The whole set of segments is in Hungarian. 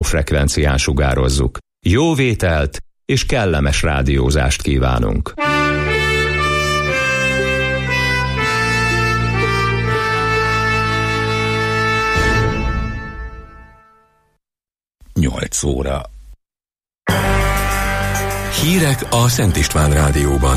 rádiófrekvencián sugározzuk. Jó vételt és kellemes rádiózást kívánunk! Nyolc óra. Hírek a Szent István Rádióban.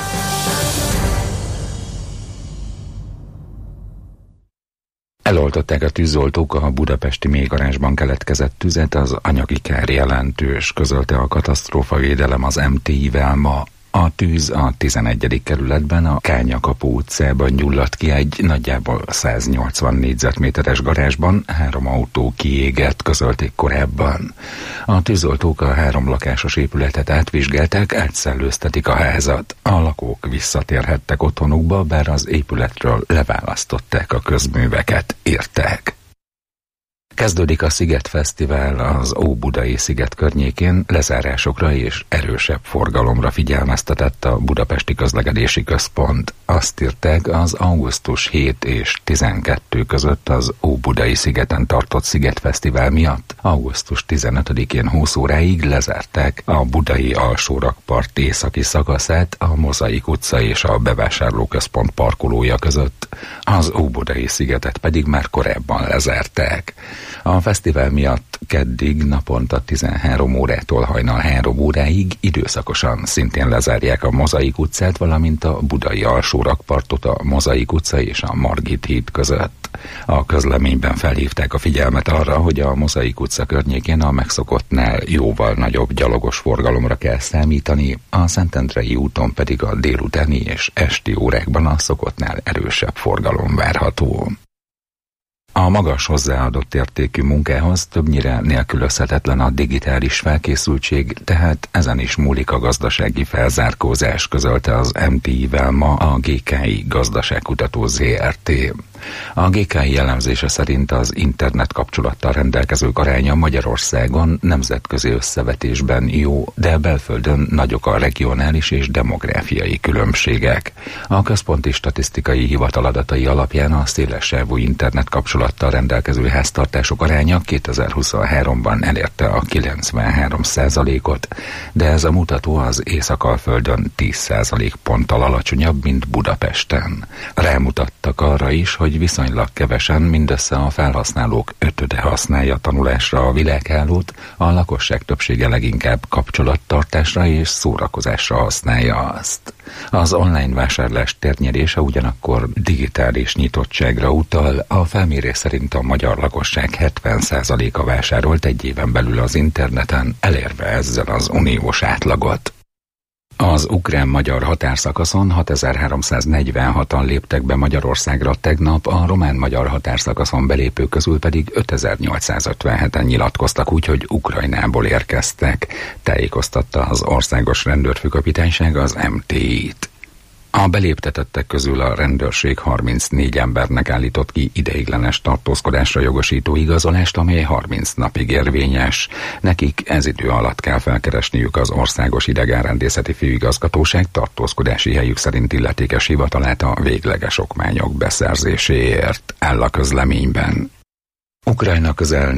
Eloltották a tűzoltók a budapesti mélygarázsban keletkezett tüzet, az anyagi kár jelentős, közölte a katasztrófavédelem az MTI-vel ma. A tűz a 11. kerületben, a Kányakapu utcában gyulladt ki egy nagyjából 180 négyzetméteres garázsban, 3 autó kiégett, közölték korábban. A tűzoltók a 3 lakásos épületet átvizsgálták, átszellőztetik a házat. A lakók visszatérhettek otthonukba, bár az épületről leválasztották a közműveket, írták. Kezdődik a Sziget Fesztivál az Óbudai sziget környékén, lezárásokra és erősebb forgalomra figyelmeztetett a Budapesti Közlekedési Központ. Azt írták, az augusztus 7 és 12 között az Óbudai szigeten tartott Szigetfesztivál miatt augusztus 15-én 20 óráig lezárták a budai alsórakpart északi szakaszát a Mozaik utca és a bevásárlóközpont parkolója között. Az Óbudai szigetet pedig már korábban lezárták. A fesztivál miatt keddig naponta 13 órától hajnal 3 óráig időszakosan szintén lezárják a Mozaik utcát, valamint a budai alsórakpartot a Mozaik utca és a Margit híd között. A közleményben felhívták a figyelmet arra, hogy a Mozaik utca környékén a megszokottnál jóval nagyobb gyalogos forgalomra kell számítani, a Szentendrei úton pedig a délutáni és esti órákban a szokottnál erősebb forgalom várható. A magas hozzáadott értékű munkához többnyire nélkülözhetetlen a digitális felkészültség, tehát ezen is múlik a gazdasági felzárkózás, közölte az MTI-vel ma a GKI Gazdaságkutató ZRT. A GKI jellemzése szerint az internet kapcsolattal rendelkezők aránya Magyarországon nemzetközi összevetésben jó, de belföldön nagyok a regionális és demográfiai különbségek. A Központi Statisztikai Hivatal adatai alapján a szélessávú internet kapcsolattal rendelkező háztartások aránya 2023-ban elérte a 93%-ot, de ez a mutató az Észak-Alföldön 10% ponttal alacsonyabb, mint Budapesten. Rámutattak arra is, hogy viszonylag kevesen, mindössze a felhasználók 5/5 használja tanulásra a világhálót, a lakosság többsége leginkább kapcsolattartásra és szórakozásra használja azt. Az online vásárlás térnyerése ugyanakkor digitális nyitottságra utal, a felmérés szerint a magyar lakosság 70%-a vásárolt egy éven belül az interneten, elérve ezzel az uniós átlagot. Az ukrán-magyar határszakaszon 6346-an léptek be Magyarországra tegnap, a román-magyar határszakaszon belépők közül pedig 5857-en nyilatkoztak úgy, hogy Ukrajnából érkeztek, tájékoztatta az Országos Rendőrfőkapitányság az MTI-t. A beléptetettek közül a rendőrség 34 embernek állított ki ideiglenes tartózkodásra jogosító igazolást, amely 30 napig érvényes. Nekik ez idő alatt kell felkeresniük az Országos Idegenrendészeti Főigazgatóság tartózkodási helyük szerint illetékes hivatalát a végleges okmányok beszerzéséért, áll a közleményben. Ukrajna közel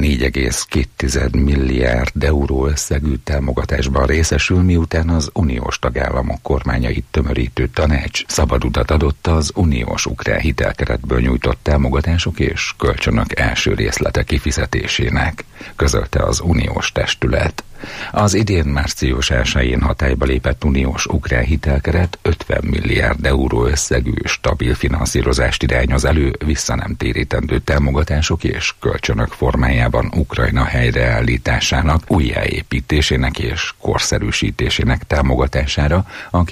4,2 milliárd euró összegű támogatásban részesül, miután az uniós tagállamok kormányait tömörítő tanács szabad utat adott az uniós ukrán hitelkeretből nyújtott támogatások és kölcsönök első részlete kifizetésének, közölte az uniós testület. Az idén március 1-én hatályba lépett uniós ukrán hitelkeret 50 milliárd euró összegű stabil finanszírozást irányoz elő visszanemtérítendő támogatások és kölcsönök formájában Ukrajna helyreállításának, újjáépítésének és korszerűsítésének támogatására a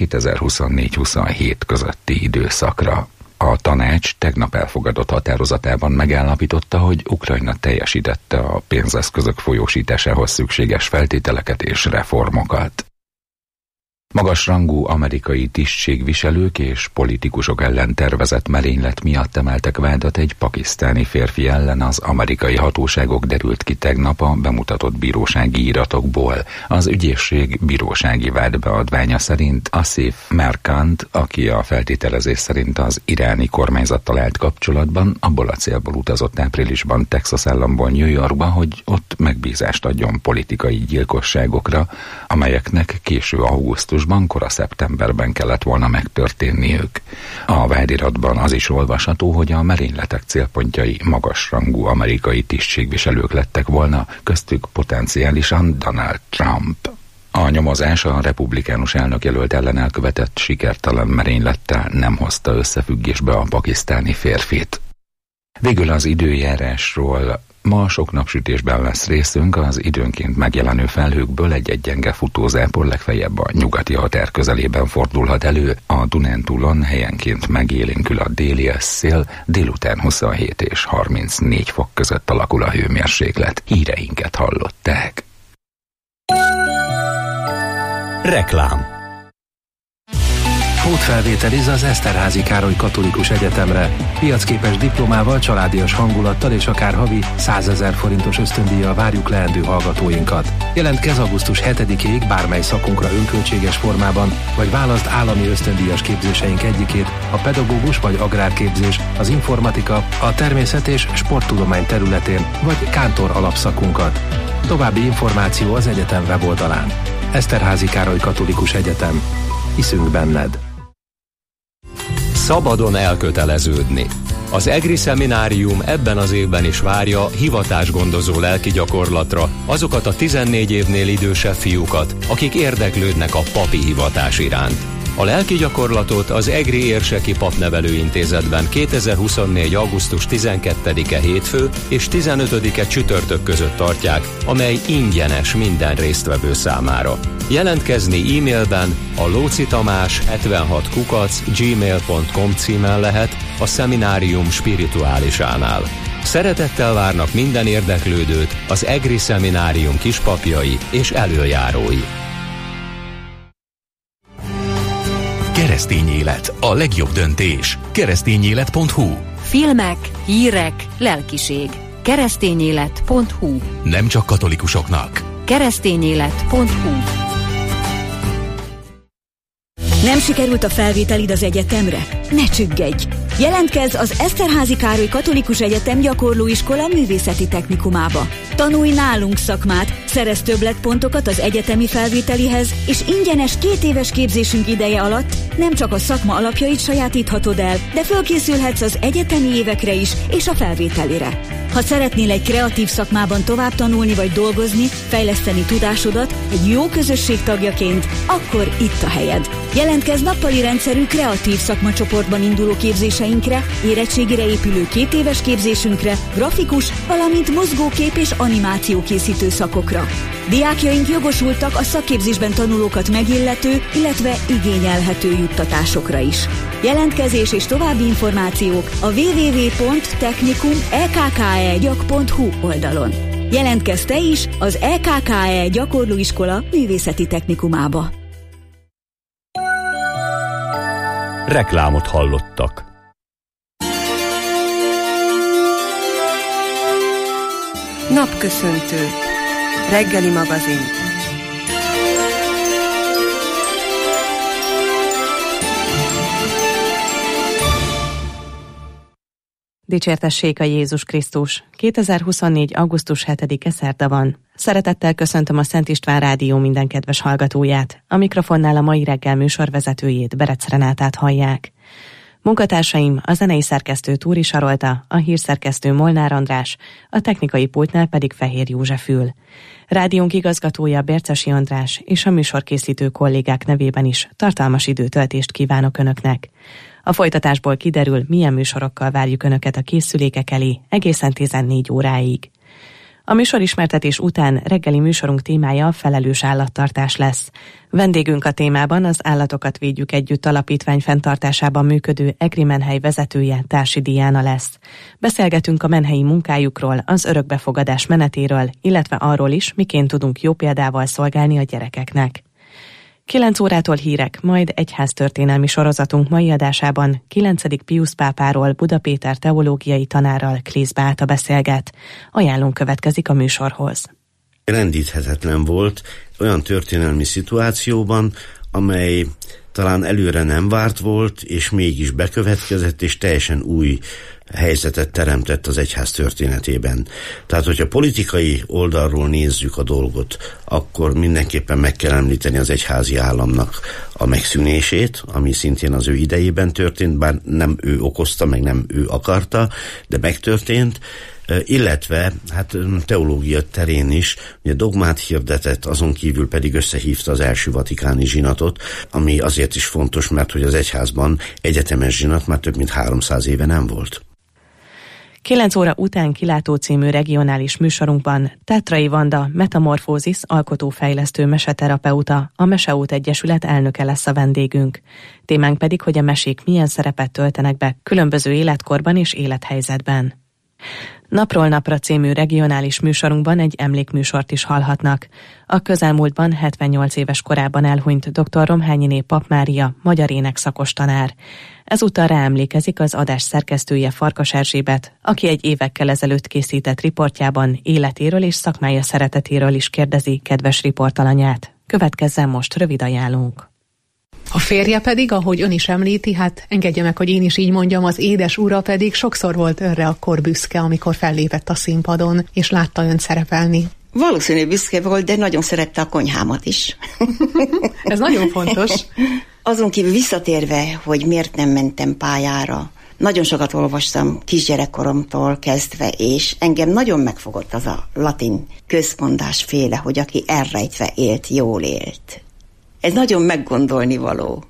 2024-27 közötti időszakra. A tanács tegnap elfogadott határozatában megállapította, hogy Ukrajna teljesítette a pénzeszközök folyósításához szükséges feltételeket és reformokat. Magasrangú amerikai tisztségviselők és politikusok ellen tervezett merénylet miatt emeltek vádat egy pakisztáni férfi ellen, az amerikai hatóságok, derült ki tegnap a bemutatott bírósági iratokból. Az ügyészség bírósági vádbeadványa szerint Asif Merkant, aki a feltételezés szerint az iráni kormányzattal állt kapcsolatban, abból a célból utazott áprilisban Texas államból New Yorkba, hogy ott megbízást adjon politikai gyilkosságokra, amelyeknek késő augusztusban, kora szeptemberben kellett volna megtörténniük. A vádiratban az is olvasható, hogy a merényletek célpontjai magasrangú amerikai tisztségviselők lettek volna, köztük potenciálisan Donald Trump. A nyomozás a republikánus elnökjelölt ellen elkövetett sikertelen merénylettel nem hozta összefüggésbe a pakisztáni férfit. Végül az időjárásról. Ma sok napsütésben lesz részünk, az időnként megjelenő felhőkből egy gyenge futózápor legfeljebb a nyugati határ közelében fordulhat elő, a Dunántúlon helyenként megélénkül a déli szél, délután 27 és 34 fok között alakul a hőmérséklet. Híreinket hallották. Reklám. Pótfelvételiz az Eszterházy Károly Katolikus Egyetemre. Piacképes diplomával, családias hangulattal és akár havi 100 000 forintos ösztöndíjjal várjuk leendő hallgatóinkat. Jelentkezz augusztus 7-ig bármely szakunkra önköltséges formában, vagy válaszd állami ösztöndíjas képzéseink egyikét, a pedagógus vagy agrárképzés, az informatika, a természet és sporttudomány területén, vagy kántor alapszakunkat. További információ az egyetem weboldalán. Eszterházy Károly Katolikus Egyetem. Hiszünk benned. Szabadon elköteleződni. Az EGRI szeminárium ebben az évben is várja hivatásgondozó lelki gyakorlatra azokat a 14 évnél idősebb fiúkat, akik érdeklődnek a papi hivatás iránt. A lelki gyakorlatot az EGRI Érseki Papnevelőintézetben 2024. augusztus 12-e hétfő és 15-e csütörtök között tartják, amely ingyenes minden résztvevő számára. Jelentkezni e-mailben a locitamás76@gmail.com címen lehet a szeminárium spirituálisánál. Szeretettel várnak minden érdeklődőt az EGRI szeminárium kispapjai és elöljárói. Keresztény élet, a legjobb döntés. Keresztényélet.hu. Filmek, hírek, lelkiség. Keresztényélet.hu. Nem csak katolikusoknak. Keresztényélet.hu. Nem sikerült a felvételid az egyetemre? Ne csüggedj! Jelentkezz az Eszterházy Károly Katolikus Egyetem gyakorlóiskola művészeti technikumába. Tanulj nálunk szakmát, szerezz többletpontokat az egyetemi felvételihez, és ingyenes 2 éves képzésünk ideje alatt nem csak a szakma alapjait sajátíthatod el, de fölkészülhetsz az egyetemi évekre is és a felvételire. Ha szeretnél egy kreatív szakmában tovább tanulni vagy dolgozni, fejleszteni tudásodat egy jó közösség tagjaként, akkor itt a helyed. Jelentkezz nappali rendszerű kreatív szakmacsoportban induló képzéseinkre, érettségire épülő 2 éves képzésünkre, grafikus, valamint mozgókép és animáció készítő szakokra. Diákjaink jogosultak a szakképzésben tanulókat megillető, illetve igényelhető juttatásokra is. Jelentkezés és további információk a www.technikum.ekkegyak.hu oldalon. Jelentkezz te is az EKKE gyakorlóiskola művészeti technikumába. Reklámot hallottak. Napköszöntő. Reggeli magazin. Dicsértessék a Jézus Krisztus! 2024. augusztus 7-e szerda van. Szeretettel köszöntöm a Szent István Rádió minden kedves hallgatóját. A mikrofonnál a mai reggel műsorvezetőjét, Berec Renátát hallják. Munkatársaim, a zenei szerkesztő Túri Sarolta, a hírszerkesztő Molnár András, a technikai pultnál pedig Fehér József ül. Rádiónk igazgatója Bércesi András és a műsorkészítő kollégák nevében is tartalmas időtöltést kívánok Önöknek. A folytatásból kiderül, milyen műsorokkal várjuk Önöket a készülékek elé egészen 14 óráig. A műsorismertetés után reggeli műsorunk témája a felelős állattartás lesz. Vendégünk a témában az Állatokat Védjük Együtt alapítvány fenntartásában működő EGRI Menhely vezetője, Társi Diana lesz. Beszélgetünk a menhelyi munkájukról, az örökbefogadás menetéről, illetve arról is, miként tudunk jó példával szolgálni a gyerekeknek. 9 órától hírek, majd egyháztörténelmi sorozatunk mai adásában 9. Piusz pápáról Buda Péter teológiai tanárral Klész Beáta beszélget. Ajánlunk következik a műsorhoz. Rendíthetetlen volt olyan történelmi szituációban, amely talán előre nem várt volt, és mégis bekövetkezett, és teljesen új helyzetet teremtett az egyház történetében. Tehát, hogyha politikai oldalról nézzük a dolgot, akkor mindenképpen meg kell említeni az egyházi államnak a megszűnését, ami szintén az ő idejében történt, bár nem ő okozta, meg nem ő akarta, de megtörtént, illetve hát teológia terén is ugye dogmát hirdetett, azon kívül pedig összehívta az első vatikáni zsinatot, ami azért is fontos, mert hogy az egyházban egyetemes zsinat már több mint 300 éve nem volt. 9 óra után Kilátó című regionális műsorunkban Tátrai Vanda Metamorfózis alkotófejlesztő meseterapeuta, a Meseút Egyesület elnöke lesz a vendégünk. Témánk pedig, hogy a mesék milyen szerepet töltenek be különböző életkorban és élethelyzetben. Napról napra című regionális műsorunkban egy emlékműsort is hallhatnak. A közelmúltban 78 éves korában elhunyt dr. Romhányiné Pap Mária, magyar énekszakos tanár. Ezúttal ráemlékezik az adás szerkesztője, Farkas Erzsébet, aki egy évekkel ezelőtt készített riportjában életéről és szakmája szeretetéről is kérdezi kedves riportalanyát. Következzen most rövid ajánlónk. A férje pedig, ahogy ön is említi, hát engedje meg, hogy én is így mondjam, az édes ura pedig sokszor volt önre akkor büszke, amikor fellépett a színpadon, és látta önt szerepelni. Valószínű büszke volt, de nagyon szerette a konyhámat is. Ez nagyon fontos. Azon kívül visszatérve, hogy miért nem mentem pályára, nagyon sokat olvastam kisgyerekkoromtól kezdve, és engem nagyon megfogott az a latin közmondásféle, hogy aki elrejtve élt, jól élt. Ez nagyon meggondolni való.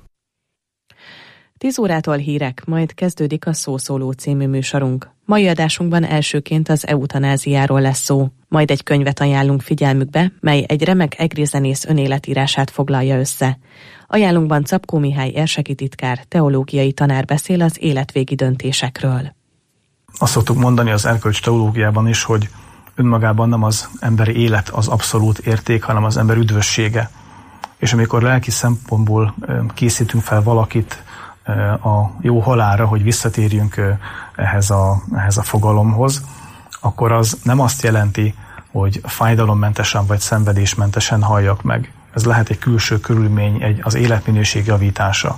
10 órától hírek, majd kezdődik a Szószóló című műsorunk. Mai adásunkban elsőként az eutanáziáról lesz szó, majd egy könyvet ajánlunk figyelmükbe, mely egy remek egrizenész önéletírását foglalja össze. Ajánlunkban Czapkó Mihály érseki titkár, teológiai tanár beszél az életvégi döntésekről. Azt szoktuk mondani az erkölcs teológiában is, hogy önmagában nem az emberi élet az abszolút érték, hanem az ember üdvössége. És amikor lelki szempontból készítünk fel valakit a jó halálra, hogy visszatérjünk ehhez a fogalomhoz, akkor az nem azt jelenti, hogy fájdalommentesen vagy szenvedésmentesen halljak meg. Ez lehet egy külső körülmény, az életminőség javítása.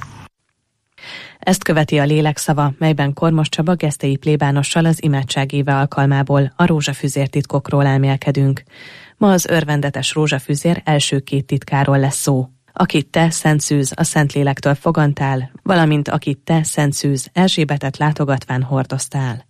Ezt követi a lélekszava, melyben Kormos Csaba Gesztei plébánossal az imádságéve alkalmából a rózsafüzér titkokról elmélkedünk. Ma az örvendetes rózsafüzér első 2 titkáról lesz szó. Akit te, Szent Szűz, a Szentlélektől fogantál, valamint akit te, Szent Szűz, Erzsébetet látogatván hordoztál.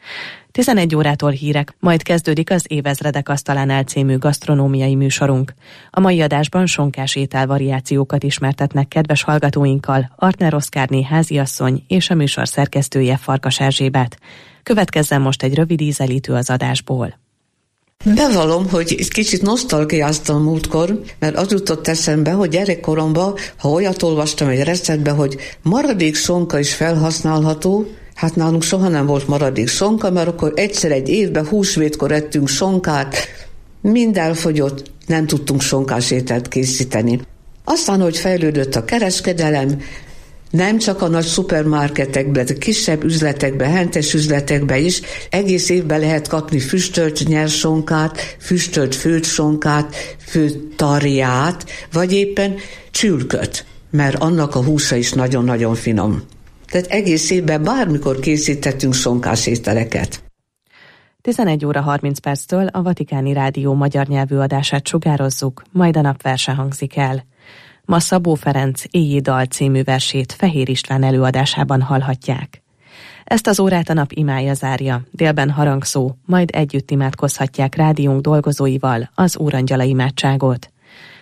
11 órától hírek, majd kezdődik az Évezredek asztalánál című gasztronómiai műsorunk. A mai adásban sonkás ételvariációkat ismertetnek kedves hallgatóinkkal Artner Oszkárné háziasszony és a műsor szerkesztője, Farkas Erzsébet. Következzen most egy rövid ízelítő az adásból. Bevallom, hogy egy kicsit nosztalgiáztam múltkor, mert az jutott eszembe, hogy gyerekkoromban, ha olyat olvastam egy receptbe, hogy maradék sonka is felhasználható, hát nálunk soha nem volt maradék sonka, mert akkor egyszer egy évben húsvétkor ettünk sonkát, mind elfogyott, nem tudtunk sonkás ételt készíteni. Aztán, hogy fejlődött a kereskedelem, nem csak a nagy szupermarketekben, de kisebb üzletekben, hentes üzletekben is egész évben lehet kapni füstölt nyersonkát, füstölt főtt sonkát, főtt tarját, vagy éppen csülköt, mert annak a húsa is nagyon-nagyon finom. Tehát egész évben bármikor készítettünk sonkás ételeket. 11 óra 30 perctől a Vatikáni Rádió magyar nyelvű adását sugározzuk, majd a napverse hangzik el. Ma Szabó Ferenc Éjjé dal című versét Fehér István előadásában hallhatják. Ezt az órát a nap imája zárja, délben harangszó, majd együtt imádkozhatják rádiónk dolgozóival az Úrangyala imádságot.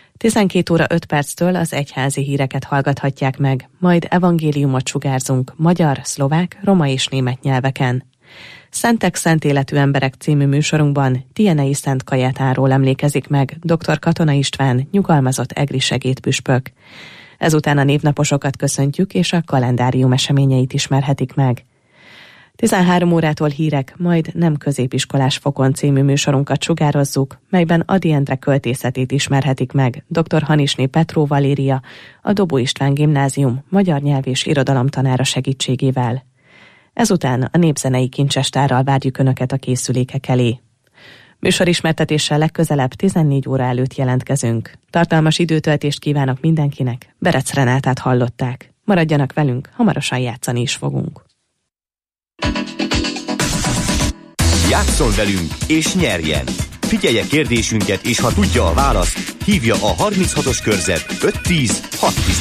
12 óra 5 perctől az egyházi híreket hallgathatják meg, majd evangéliumot sugárzunk magyar, szlovák, roma és német nyelveken. Szentek, szent életű emberek című műsorunkban Tienei Szent Kajetáról emlékezik meg dr. Katona István, nyugalmazott egri segédpüspök. Ezután a névnaposokat köszöntjük, és a kalendárium eseményeit ismerhetik meg. 13 órától hírek, majd nem középiskolás fokon című műsorunkat sugározzuk, melyben Ady Endre költészetét ismerhetik meg dr. Hanisné Petró Valéria, a Dobó István Gimnázium magyar nyelv és irodalom tanára segítségével. Ezután a népzenei kincsestárral várjuk Önöket a készülékek elé. Műsorismertetéssel legközelebb 14 óra előtt jelentkezünk. Tartalmas időtöltést kívánok mindenkinek, Berec Renátát hallották. Maradjanak velünk, hamarosan játszani is fogunk. Játsszon velünk és nyerjen! Figyelje kérdésünket, és ha tudja a választ, hívja a 36-os körzet 510-610.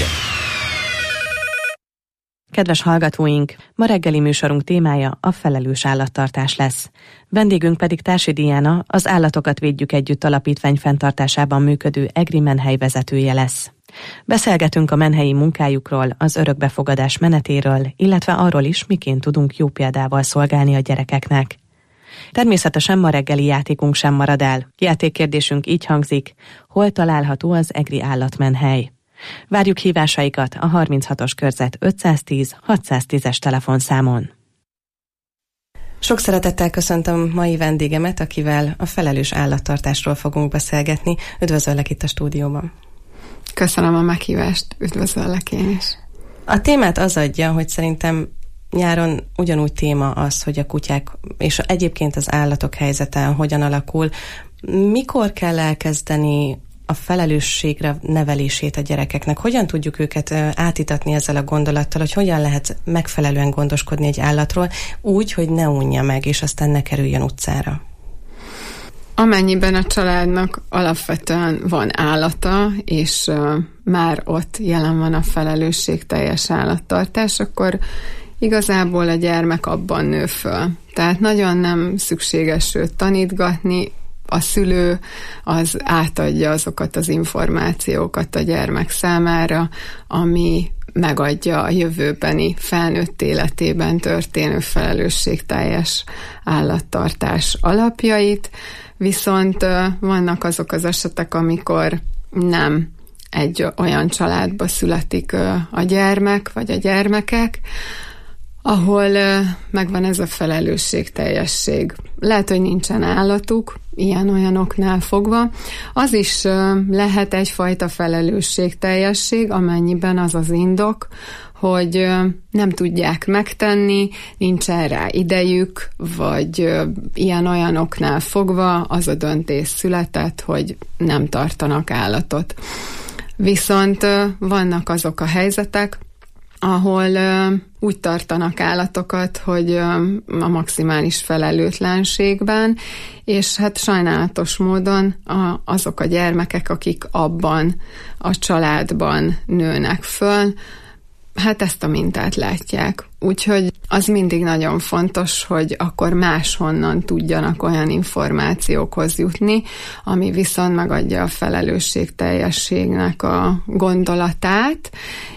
Kedves hallgatóink, ma reggeli műsorunk témája a felelős állattartás lesz. Vendégünk pedig Társi Diana, az Állatokat Védjük Együtt alapítvány fenntartásában működő EGRI menhely vezetője lesz. Beszélgetünk a menhelyi munkájukról, az örökbefogadás menetéről, illetve arról is, miként tudunk jó példával szolgálni a gyerekeknek. Természetesen ma reggeli játékunk sem marad el. Játékkérdésünk így hangzik: hol található az EGRI állatmenhely? Várjuk hívásaikat a 36-os körzet 510-610-es telefonszámon. Sok szeretettel köszöntöm mai vendégemet, akivel a felelős állattartásról fogunk beszélgetni. Üdvözöllek itt a stúdióban. Köszönöm a meghívást, üdvözöllek én is. A témát az adja, hogy szerintem nyáron ugyanúgy téma az, hogy a kutyák és egyébként az állatok helyzete hogyan alakul. Mikor kell elkezdeni a felelősségre nevelését a gyerekeknek? Hogyan tudjuk őket átítatni ezzel a gondolattal, hogy hogyan lehet megfelelően gondoskodni egy állatról, úgy, hogy ne unja meg, és aztán ne kerüljön utcára? Amennyiben a családnak alapvetően van állata, és már ott jelen van a felelősségteljes állattartás, akkor igazából a gyermek abban nő föl. Tehát nagyon nem szükséges őt tanítgatni, a szülő az átadja azokat az információkat a gyermek számára, ami megadja a jövőbeni felnőtt életében történő felelősségteljes állattartás alapjait, viszont vannak azok az esetek, amikor nem egy olyan családba születik a gyermek, vagy a gyermekek, ahol megvan ez a felelősségteljesség. Lehet, hogy nincsen állatuk, ilyen-olyanoknál fogva. Az is lehet egyfajta felelősségteljesség, amennyiben az az indok, hogy nem tudják megtenni, nincsen rá idejük, vagy ilyen-olyanoknál fogva az a döntés született, hogy nem tartanak állatot. Viszont vannak azok a helyzetek, ahol úgy tartanak állatokat, hogy a maximális felelőtlenségben, és hát sajnálatos módon azok a gyermekek, akik abban a családban nőnek föl, hát ezt a mintát látják. Úgyhogy az mindig nagyon fontos, hogy akkor máshonnan tudjanak olyan információkhoz jutni, ami viszont megadja a felelősségteljességnek a gondolatát,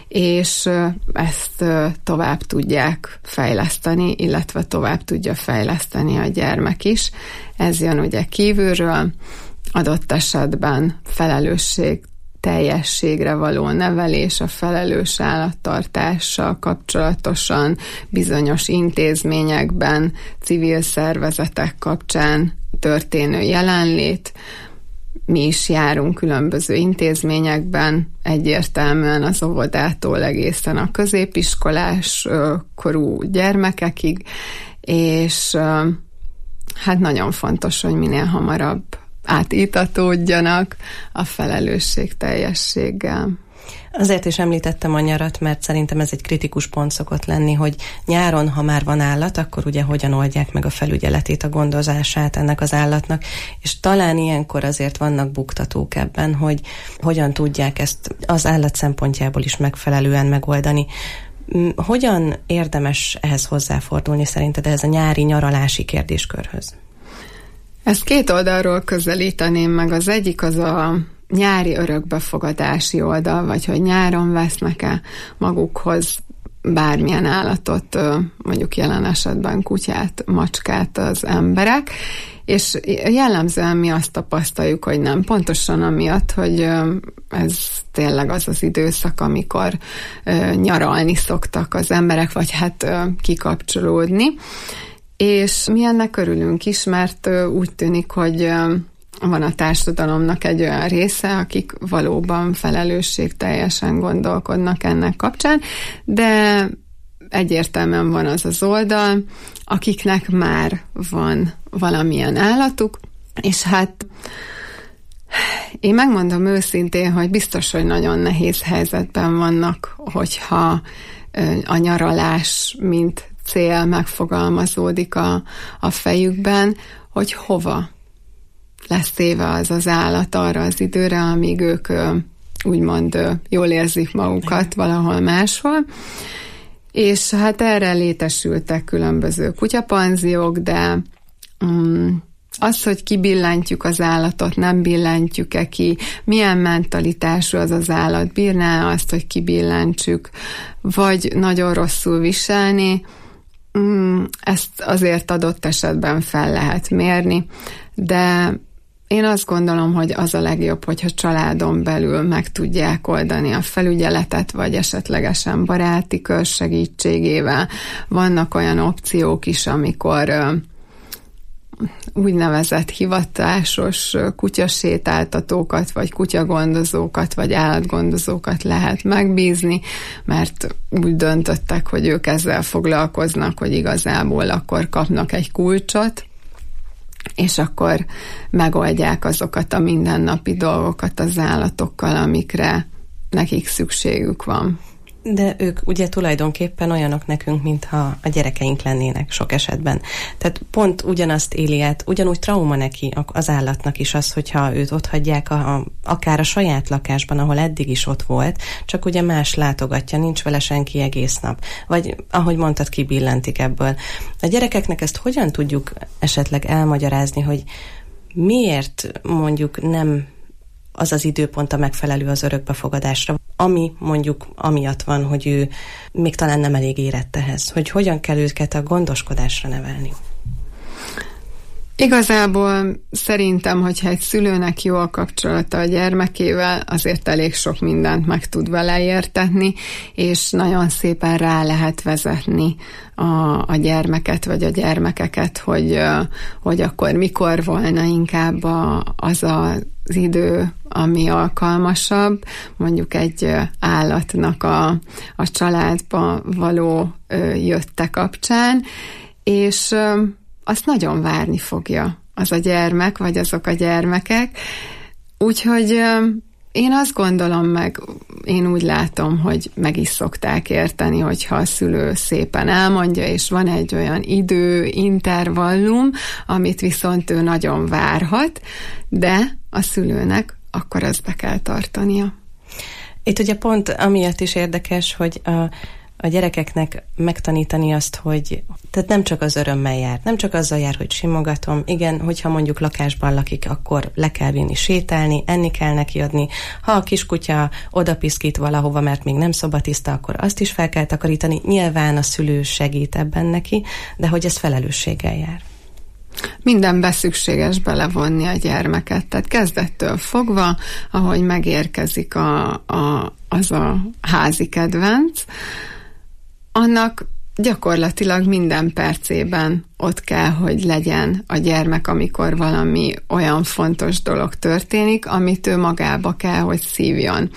és ezt tovább tudják fejleszteni, illetve tovább tudja fejleszteni a gyermek is. Ez jön ugye kívülről, adott esetben felelősségteljességre való nevelés, a felelős állattartással kapcsolatosan bizonyos intézményekben, civil szervezetek kapcsán történő jelenlét. Mi is járunk különböző intézményekben, egyértelműen az óvodától egészen a középiskolás korú gyermekekig, és hát nagyon fontos, hogy minél hamarabb átítatódjanak a felelősségteljességgel. Azért is említettem a nyarat, mert szerintem ez egy kritikus pont szokott lenni, hogy nyáron, ha már van állat, akkor ugye hogyan oldják meg a felügyeletét, a gondozását ennek az állatnak, és talán ilyenkor azért vannak buktatók ebben, hogy hogyan tudják ezt az állat szempontjából is megfelelően megoldani. Hogyan érdemes ehhez hozzáfordulni szerinted, ehhez a nyári nyaralási kérdéskörhöz? Ezt két oldalról közelíteném meg. Az egyik az a nyári örökbefogadási oldal, vagy hogy nyáron vesznek-e magukhoz bármilyen állatot, mondjuk jelen esetben kutyát, macskát az emberek, És jellemzően mi azt tapasztaljuk, hogy nem. Pontosan amiatt, hogy ez tényleg az az időszak, amikor nyaralni szoktak az emberek, vagy hát kikapcsolódni. És mi ennek örülünk is, mert úgy tűnik, hogy van a társadalomnak egy olyan része, akik valóban felelősségteljesen gondolkodnak ennek kapcsán, de egyértelműen van az az oldal, akiknek már van valamilyen állatuk, és hát én megmondom őszintén, hogy biztos, hogy nagyon nehéz helyzetben vannak, hogyha a nyaralás mint cél megfogalmazódik a fejükben, hogy hova lesz téve az az állat arra az időre, amíg ők úgymond jól érzik magukat valahol máshol. És hát erre létesültek különböző kutyapanziók, de az, hogy kibillentjük az állatot, nem billentjük-e ki, milyen mentalitású az az állat, bírná azt, hogy kibillentsük, vagy nagyon rosszul viselni, ezt azért adott esetben fel lehet mérni, de én azt gondolom, hogy az a legjobb, hogyha családon belül meg tudják oldani a felügyeletet, vagy esetlegesen baráti kör segítségével. Vannak olyan opciók is, amikor úgynevezett hivatásos kutyasétáltatókat, vagy kutyagondozókat, vagy állatgondozókat lehet megbízni, mert úgy döntöttek, hogy ők ezzel foglalkoznak, hogy igazából akkor kapnak egy kulcsot, és akkor megoldják azokat a mindennapi dolgokat az állatokkal, amikre nekik szükségük van. De ők ugye tulajdonképpen olyanok nekünk, mintha a gyerekeink lennének sok esetben. Tehát pont ugyanazt éli át, ugyanúgy trauma neki az állatnak is az, hogyha őt otthagyják akár a saját lakásban, ahol eddig is ott volt, csak ugye más látogatja, nincs vele senki egész nap. Vagy ahogy mondtad, kibillentik ebből. A gyerekeknek ezt hogyan tudjuk esetleg elmagyarázni, hogy miért mondjuk nem az az időpont a megfelelő az örökbefogadásra, ami mondjuk amiatt van, hogy ő még talán nem elég érett ehhez, hogy hogyan kell őket a gondoskodásra nevelni. Igazából szerintem, hogyha egy szülőnek jó a kapcsolata a gyermekével, azért elég sok mindent meg tud vele értetni, és nagyon szépen rá lehet vezetni a gyermeket, vagy a gyermekeket, hogy akkor mikor volna inkább az az idő, ami alkalmasabb, mondjuk egy állatnak a családba való jötte kapcsán, és azt nagyon várni fogja az a gyermek, vagy azok a gyermekek. Úgyhogy én azt gondolom én úgy látom, hogy meg is szokták érteni, hogyha a szülő szépen elmondja, és van egy olyan időintervallum, amit viszont ő nagyon várhat, de a szülőnek akkor ezt be kell tartania. Itt ugye pont amiatt is érdekes, hogy a gyerekeknek megtanítani azt, hogy tehát nem csak az örömmel jár, nem csak azzal jár, hogy simogatom, igen, hogyha mondjuk lakásban lakik, akkor le kell vinni sétálni, enni kell neki adni, ha a kiskutya odapiszkít valahova, mert még nem szobatiszta, akkor azt is fel kell takarítani, nyilván a szülő segít ebben neki, de hogy ez felelősséggel jár. Mindenbe szükséges belevonni a gyermeket, tehát kezdettől fogva, ahogy megérkezik az a házi kedvenc, annak gyakorlatilag minden percében ott kell, hogy legyen a gyermek, amikor valami olyan fontos dolog történik, amit ő magába kell, hogy szívjon.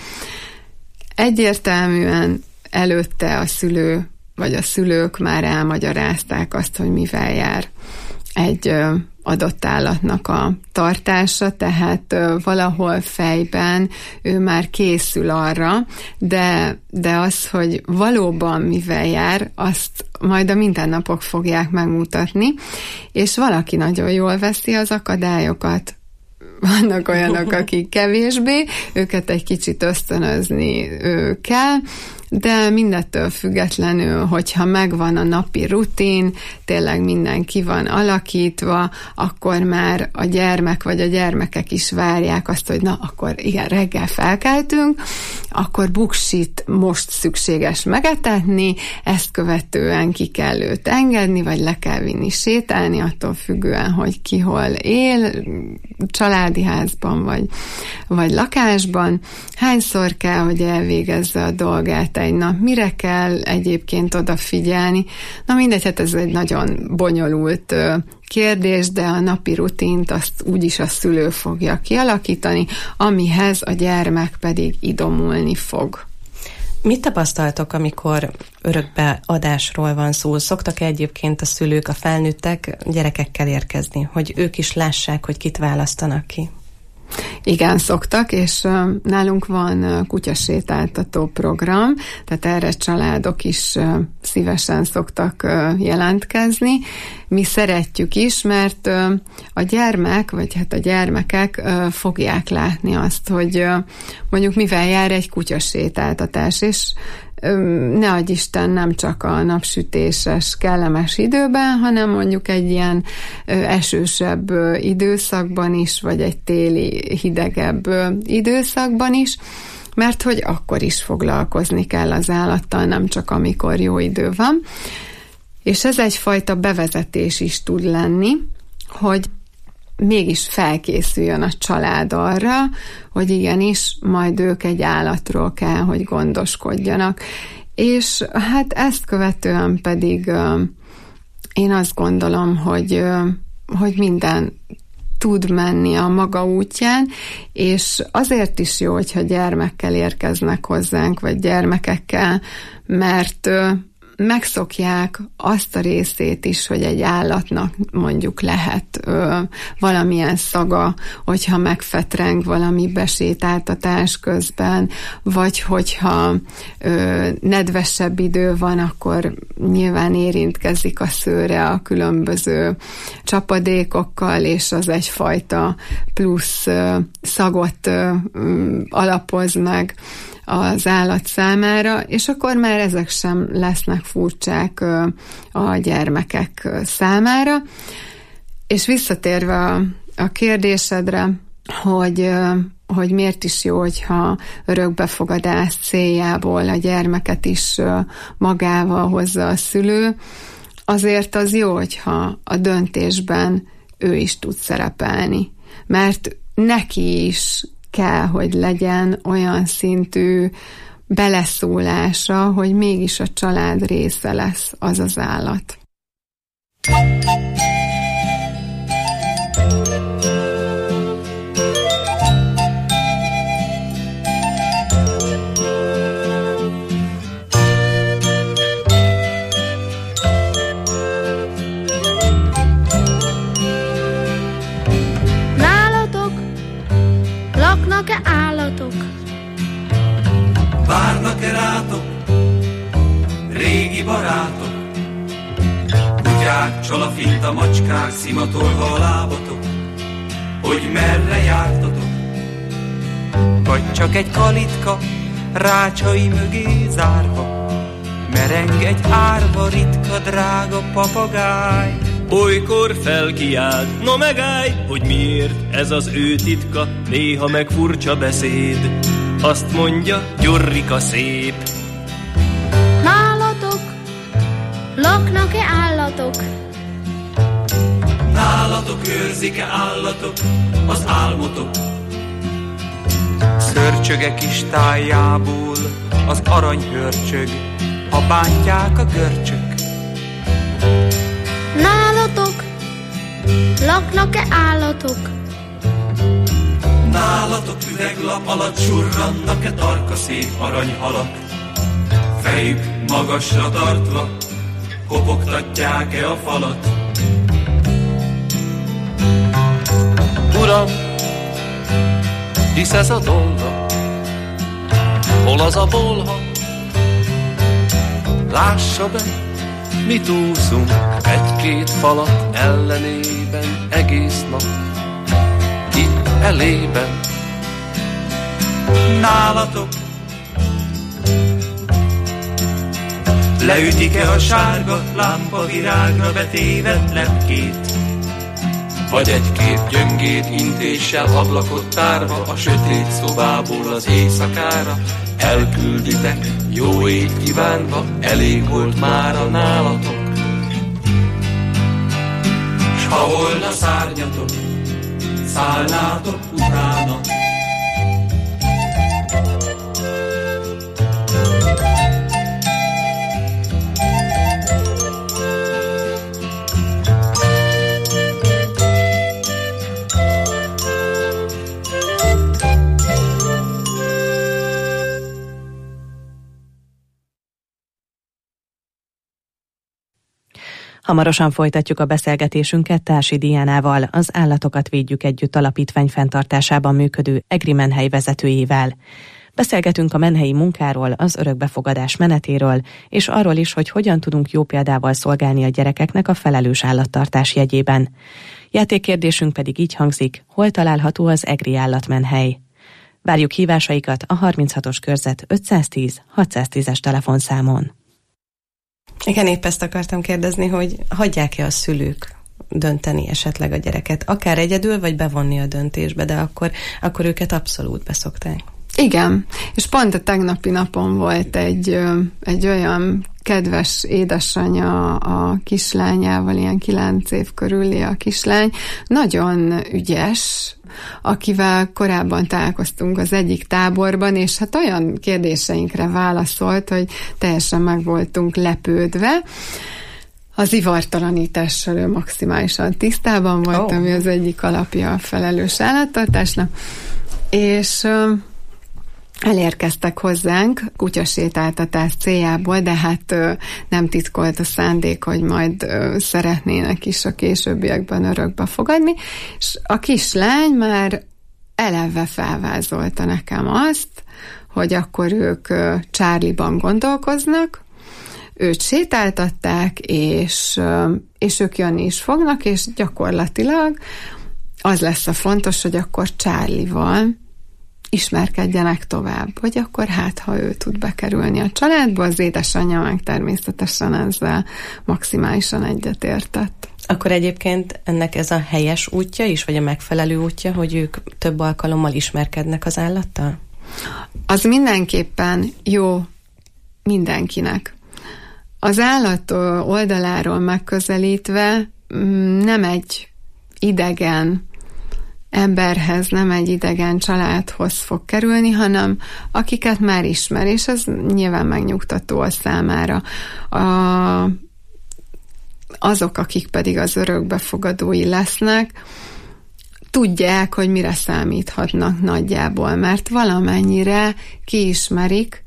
Egyértelműen előtte a szülő, vagy a szülők már elmagyarázták azt, hogy mivel jár egy adott állatnak a tartása, tehát valahol fejben ő már készül arra, de az, hogy valóban mivel jár, azt majd a mindennapok fogják megmutatni, és valaki nagyon jól veszi az akadályokat, vannak olyanok, akik kevésbé, őket egy kicsit ösztönözni kell, de mindettől függetlenül, hogyha megvan a napi rutin, tényleg minden ki van alakítva, akkor már a gyermek vagy a gyermekek is várják azt, hogy na, akkor igen, reggel felkeltünk, akkor buksit most szükséges megetetni, ezt követően ki kell őt engedni, vagy le kell vinni sétálni, attól függően, hogy ki hol él, családi házban, vagy lakásban, hányszor kell, hogy elvégezze a dolgát egy nap, mire kell egyébként odafigyelni. Na mindegy, hát ez egy nagyon bonyolult kérdés, de a napi rutint azt úgyis a szülő fogja kialakítani, amihez a gyermek pedig idomulni fog. Mit tapasztaltok, amikor örökbeadásról van szó? Szoktak egyébként a szülők, a felnőttek gyerekekkel érkezni, hogy ők is lássák, hogy kit választanak ki? Igen, szoktak, és nálunk van kutyasétáltató program, tehát erre családok is szívesen szoktak jelentkezni. Mi szeretjük is, mert a gyermek, vagy hát a gyermekek fogják látni azt, hogy mondjuk mivel jár egy kutyasétáltatás, és ne adj Isten, nem csak a napsütéses, kellemes időben, hanem mondjuk egy ilyen esősebb időszakban is, vagy egy téli, hidegebb időszakban is, mert hogy akkor is foglalkozni kell az állattal, nem csak amikor jó idő van. És ez egyfajta bevezetés is tud lenni, hogy mégis felkészüljön a család arra, hogy igenis majd ők egy állatról kell, hogy gondoskodjanak. És hát ezt követően pedig én azt gondolom, hogy minden tud menni a maga útján, és azért is jó, hogyha gyermekkel érkeznek hozzánk, vagy gyermekekkel, mert megszokják azt a részét is, hogy egy állatnak mondjuk lehet valamilyen szaga, hogyha megfetreng valami besétáltatás közben, vagy hogyha nedvesebb idő van, akkor nyilván érintkezik a szőre a különböző csapadékokkal, és az egyfajta plusz szagot alapoz meg az állat számára, és akkor már ezek sem lesznek furcsák a gyermekek számára. És visszatérve a kérdésedre, hogy miért is jó, hogyha örökbefogadás céljából a gyermeket is magával hozza a szülő, azért az jó, hogyha a döntésben ő is tud szerepelni, mert neki is kell, hogy legyen olyan szintű beleszólása, hogy mégis a család része lesz az az állat. Laknak-e állatok? Várnak-e rátok régi barátok? Kutyák, csalafint, a macskák, szimatolva a lábatok, hogy merre jártatok? Vagy csak egy kalitka rácsai mögé zárva, mereng egy árva, ritka, drága papagáj. Olykor felkiált, no megállj, hogy miért ez az ő titka, néha meg furcsa beszéd. Azt mondja, Gyurrika szép. Nálatok laknak-e állatok? Nálatok őrzik-e állatok az álmotok? Szörcsöge kis tájából az aranyhörcsög, ha bántják a görcsök. Nálatok laknak-e állatok? Nálatok üveglap alatt surrannak-e tarka szép aranyhalak? Fejük magasra tartva kopogtatják-e a falat? Uram, hisz ez a dolga, hol az a bolha? Lássa be, mit úszunk egy-két falat ellenében egész nap, itt elében. Nálatok leütik-e a sárga lámpavirágra betévedt lepkét? vagy egy-két gyöngét intéssel ablakot tárva a sötét szobából az éjszakára elkülditek, jó ét kívánva, elég volt mára nálatok. S ha volna szárnyatok, szállnátok utána. Hamarosan folytatjuk a beszélgetésünket Társi Diánával, az Állatokat Védjük Együtt alapítvány fenntartásában működő EGRI Menhely vezetőjével. Beszélgetünk a menhelyi munkáról, az örökbefogadás menetéről, és arról is, hogy hogyan tudunk jó példával szolgálni a gyerekeknek a felelős állattartás jegyében. Játékkérdésünk pedig így hangzik: hol található az EGRI állatmenhely? Várjuk hívásaikat a 36-os körzet 510 610-es telefonszámon. Igen, épp ezt akartam kérdezni, hogy hagyják-e a szülők dönteni esetleg a gyereket, akár egyedül, vagy bevonni a döntésbe, de akkor őket abszolút beszokták. Igen, és pont a tegnapi napon volt egy olyan kedves édesanyja a kislányával, ilyen 9 év körüli a kislány, nagyon ügyes, akivel korábban találkoztunk az egyik táborban, és hát olyan kérdéseinkre válaszolt, hogy teljesen meg voltunk lepődve. Az ivartalanítással ő maximálisan tisztában volt, ami az egyik alapja a felelős állattartásnak, és elérkeztek hozzánk kutyasétáltatás céljából, de hát nem titkolt a szándék, hogy majd szeretnének is a későbbiekben örökbe fogadni, és a kislány már eleve felvázolta nekem azt, hogy akkor ők Charlie-ban gondolkoznak, őt sétáltatták, és ők jönni is fognak, és gyakorlatilag az lesz a fontos, hogy akkor Charlie-val ismerkedjenek tovább, hogy akkor hát, ha ő tud bekerülni a családba, az édesanyja meg természetesen ezzel maximálisan egyetértett. Akkor egyébként ennek ez a helyes útja is, vagy a megfelelő útja, hogy ők több alkalommal ismerkednek az állattal? Az mindenképpen jó mindenkinek. Az állat oldaláról megközelítve nem egy idegen emberhez, nem egy idegen családhoz fog kerülni, hanem akiket már ismer, és ez nyilván megnyugtató a számára. Azok, akik pedig az örökbefogadói lesznek, tudják, hogy mire számíthatnak nagyjából, mert valamennyire kiismerik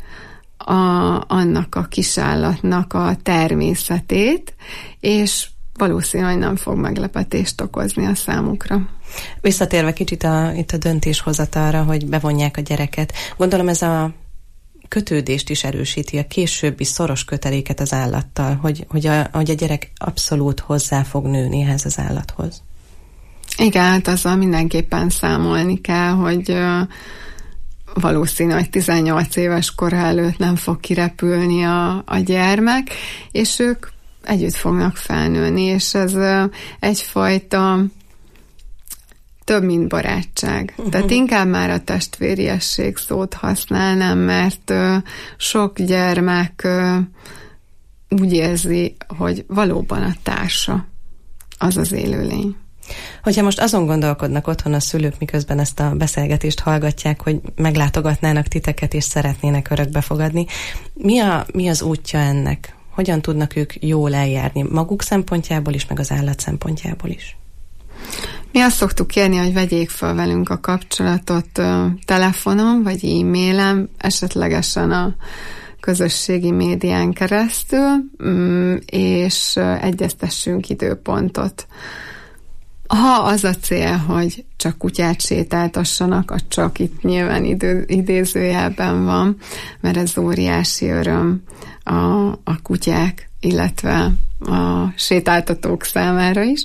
annak a kisállatnak a természetét, és valószínűleg nem fog meglepetést okozni a számukra. Visszatérve kicsit itt a döntéshozatalra, hogy bevonják a gyereket, gondolom ez a kötődést is erősíti, a későbbi szoros köteléket az állattal, hogy a gyerek abszolút hozzá fog nőni ehhez az állathoz. Igen, hát azzal mindenképpen számolni kell, hogy valószínű, hogy 18 éves kora előtt nem fog kirepülni a gyermek, és ők együtt fognak felnőni, és ez egyfajta több, mint barátság. Tehát inkább már a testvériesség szót használnám, mert sok gyermek úgy érzi, hogy valóban a társa az az élőlény. Hogyha most azon gondolkodnak otthon a szülők, miközben ezt a beszélgetést hallgatják, hogy meglátogatnának titeket és szeretnének örökbefogadni, mi az útja ennek? Hogyan tudnak ők jól eljárni maguk szempontjából is, meg az állat szempontjából is? Mi azt szoktuk kérni, hogy vegyék fel velünk a kapcsolatot telefonon, vagy e-mailen, esetlegesen a közösségi médián keresztül, és egyeztessünk időpontot. Ha az a cél, hogy csak kutyát sétáltassanak, a csak itt nyilván idézőjelben van, mert ez óriási öröm a kutyák, illetve a sétáltatók számára is.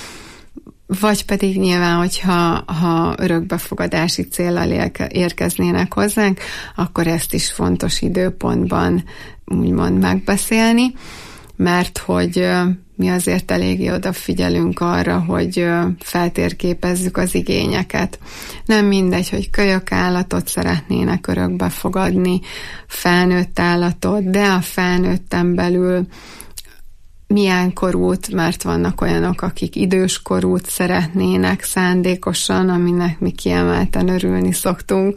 Vagy pedig nyilván, hogyha örökbefogadási céllal érkeznének hozzánk, akkor ezt is fontos időpontban úgymond megbeszélni, mert hogy mi azért eléggé odafigyelünk arra, hogy feltérképezzük az igényeket. Nem mindegy, hogy kölyök állatot szeretnének örökbe fogadni, felnőtt állatot, de a felnőtten belül milyen korút, mert vannak olyanok, akik időskorút szeretnének szándékosan, aminek mi kiemelten örülni szoktunk,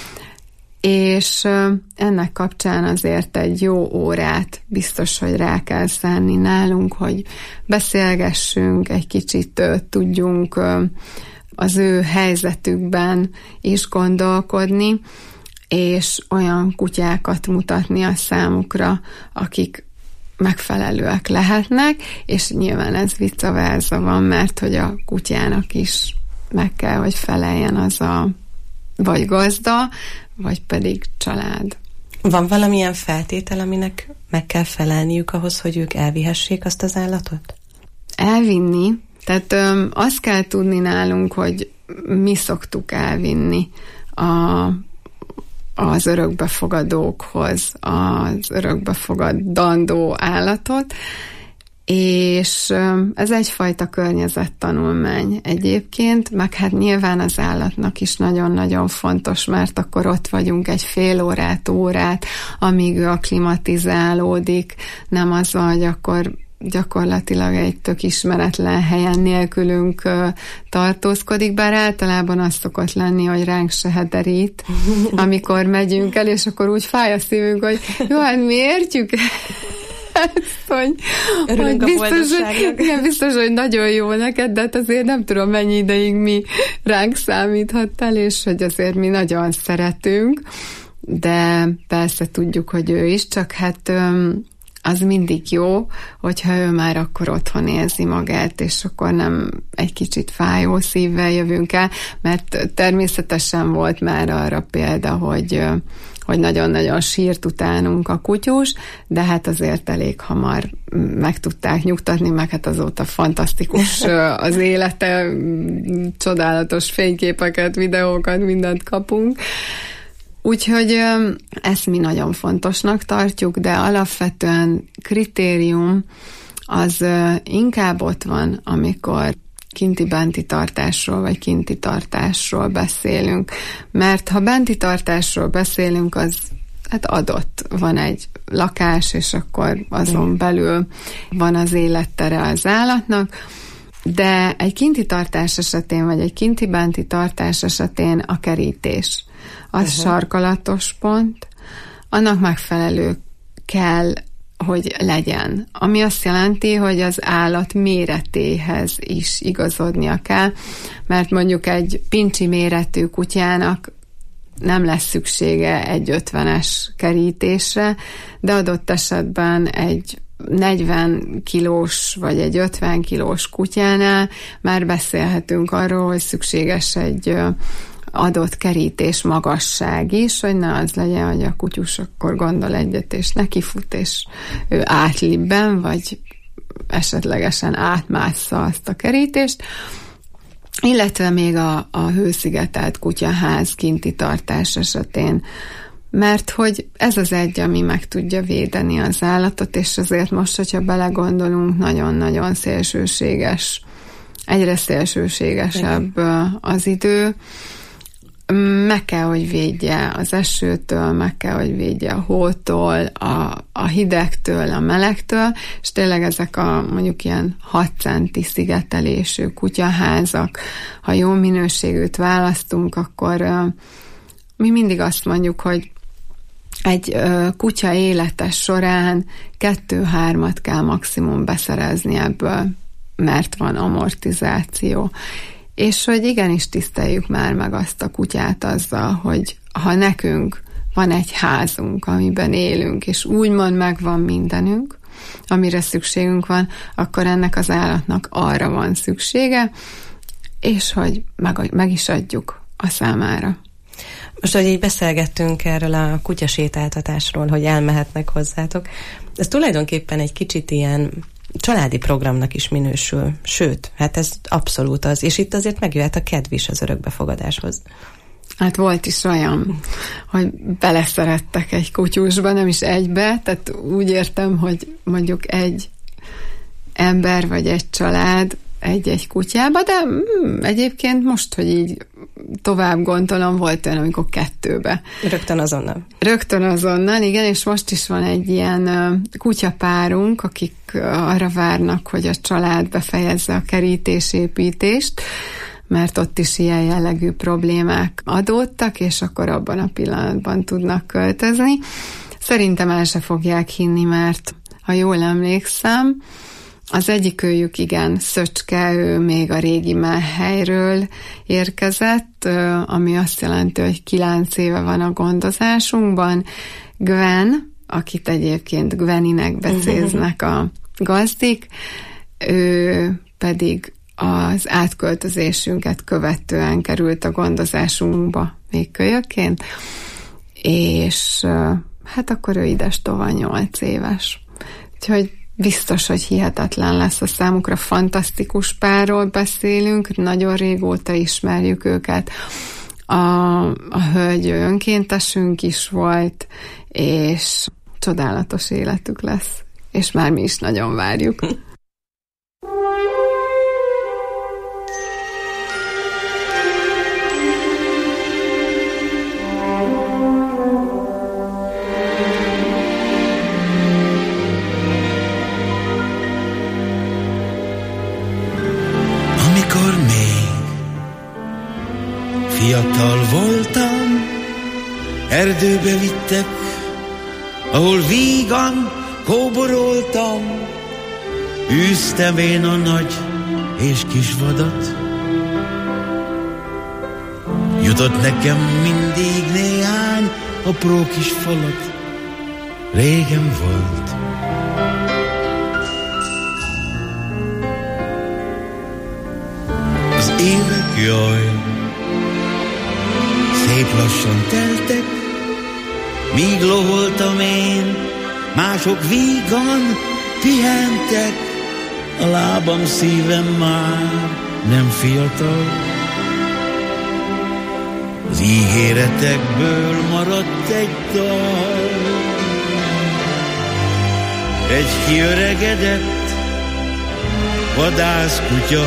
és ennek kapcsán azért egy jó órát biztos, hogy rá kell szánni nálunk, hogy beszélgessünk, egy kicsit tudjunk az ő helyzetükben is gondolkodni, és olyan kutyákat mutatni a számukra, akik megfelelőek lehetnek, és nyilván ez vice versa van, mert hogy a kutyának is meg kell, hogy feleljen az a vagy gazda, vagy pedig család. Van valamilyen feltétel, aminek meg kell felelniük ahhoz, hogy ők elvihessék azt az állatot? Elvinni? Tehát azt kell tudni nálunk, hogy mi szoktuk elvinni az örökbefogadókhoz az örökbefogadandó állatot, és ez egyfajta környezettanulmány egyébként, meg hát nyilván az állatnak is nagyon-nagyon fontos, mert akkor ott vagyunk egy fél órát, amíg ő akklimatizálódik, nem az, hogy akkor gyakorlatilag egy tök ismeretlen helyen nélkülünk tartózkodik, bár általában az szokott lenni, hogy ránk se hederít, amikor megyünk el, és akkor úgy fáj a szívünk, hogy jó, hát mi értjük hogy biztos, hogy nagyon jó neked, de hát azért nem tudom, mennyi ideig mi ránk számíthattál, és hogy azért mi nagyon szeretünk, de persze tudjuk, hogy ő is, csak hát az mindig jó, hogyha ő már akkor otthon érzi magát, és akkor nem egy kicsit fájó szívvel jövünk el, mert természetesen volt már arra példa, hogy nagyon-nagyon sírt utánunk a kutyus, de hát azért elég hamar meg tudták nyugtatni, meg hát azóta fantasztikus az élete, csodálatos fényképeket, videókat, mindent kapunk. Úgyhogy ezt mi nagyon fontosnak tartjuk, de alapvetően kritérium az inkább ott van, amikor kinti-benti tartásról, vagy kinti tartásról beszélünk. Mert ha benti tartásról beszélünk, az hát adott. Van egy lakás, és akkor azon belül van az élettere az állatnak, de egy kinti tartás esetén, vagy egy kinti-benti tartás esetén a kerítés. Az sarkalatos pont, annak megfelelő kell, hogy legyen. Ami azt jelenti, hogy az állat méretéhez is igazodnia kell, mert mondjuk egy pincsi méretű kutyának nem lesz szüksége egy 50-es kerítésre, de adott esetben egy 40 kilós vagy egy 50 kilós kutyánál már beszélhetünk arról, hogy szükséges egy adott kerítés magasság is, hogy ne az legyen, hogy a kutyus akkor gondol egyet, és nekifut, és ő átlibben, vagy esetlegesen átmássza azt a kerítést, illetve még a hőszigetelt kutyaház kinti tartás esetén, mert hogy ez az egy, ami meg tudja védeni az állatot, és azért most, hogyha belegondolunk, nagyon-nagyon szélsőséges, egyre szélsőségesebb az idő, meg kell, hogy védje az esőtől, meg kell, hogy védje a hótól, a hidegtől, a melegtől, és tényleg ezek a mondjuk ilyen 6 centi szigetelésű kutyaházak, ha jó minőségűt választunk, akkor mi mindig azt mondjuk, hogy egy kutya élete során 2-3 kell maximum beszerezni ebből, mert van amortizáció. És hogy igenis tiszteljük már meg azt a kutyát azzal, hogy ha nekünk van egy házunk, amiben élünk, és úgymond megvan mindenünk, amire szükségünk van, akkor ennek az állatnak arra van szüksége, és hogy meg is adjuk a számára. Most, hogy így beszélgettünk erről a kutyasétáltatásról, hogy elmehetnek hozzátok, ez tulajdonképpen egy kicsit ilyen családi programnak is minősül. Sőt, hát ez abszolút az, és itt azért megjöhet a kedv is az örökbefogadáshoz. Hát volt is olyan, hogy beleszerettek egy kutyusba, nem is egybe, tehát úgy értem, hogy mondjuk egy ember vagy egy család egy-egy kutyába, de egyébként most, hogy így tovább gondolom, volt olyan, amikor 2-be. Rögtön azonnal, igen, és most is van egy ilyen kutyapárunk, akik arra várnak, hogy a család befejezze a kerítésépítést, mert ott is ilyen jellegű problémák adódtak, és akkor abban a pillanatban tudnak költözni. Szerintem el se fogják hinni, mert ha jól emlékszem, az egyikőjük igen, Szöcske, ő még a régi Mellhelyről érkezett, ami azt jelenti, hogy 9 éve van a gondozásunkban. Gwen, akit egyébként Gweninek becéznek a gazdik, ő pedig az átköltözésünket követően került a gondozásunkba még kölyökként, és hát akkor ő idestova 8 éves. Úgyhogy biztos, hogy hihetetlen lesz a számukra, fantasztikus párról beszélünk, nagyon régóta ismerjük őket. A hölgy önkéntesünk is volt, és csodálatos életük lesz, és már mi is nagyon várjuk. Fiatal voltam, erdőbe vittek, ahol vígan kóboroltam, űztem én a nagy és kis vadat. Jutott nekem mindig néhány apró kis falat, régen volt. Az évek, jaj, szép lassan teltek, míg loholtam én, mások vígan pihentek, a lábam, szívem már nem fiatal. Az ígéretekből maradt egy dal, egy kiöregedett vadászkutya,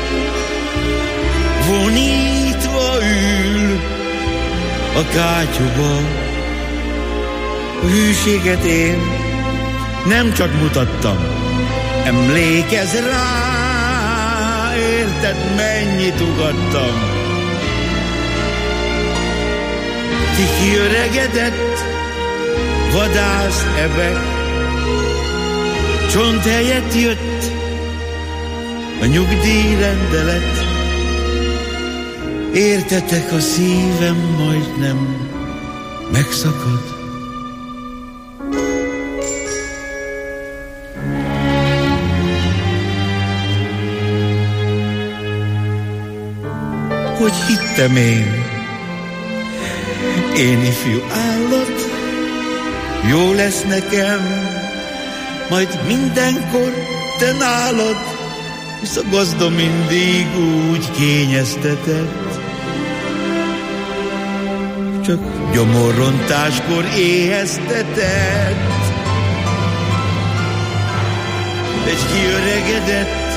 vonítva ül a kátyúba. A hűséget én nem csak mutattam, emlékezz rá, érted, mennyit ugattam. Ti kiöregedett vadász ebek, csont helyett jött a nyugdíjrendelet. Értetek, a szívem majdnem megszakad. Hogy hittem én ifjú állat, jó lesz nekem, majd mindenkor te nálad, hisz a gazda mindig úgy kényeztetett. Csak gyomorrontáskor éheztetett. Egy kiöregedett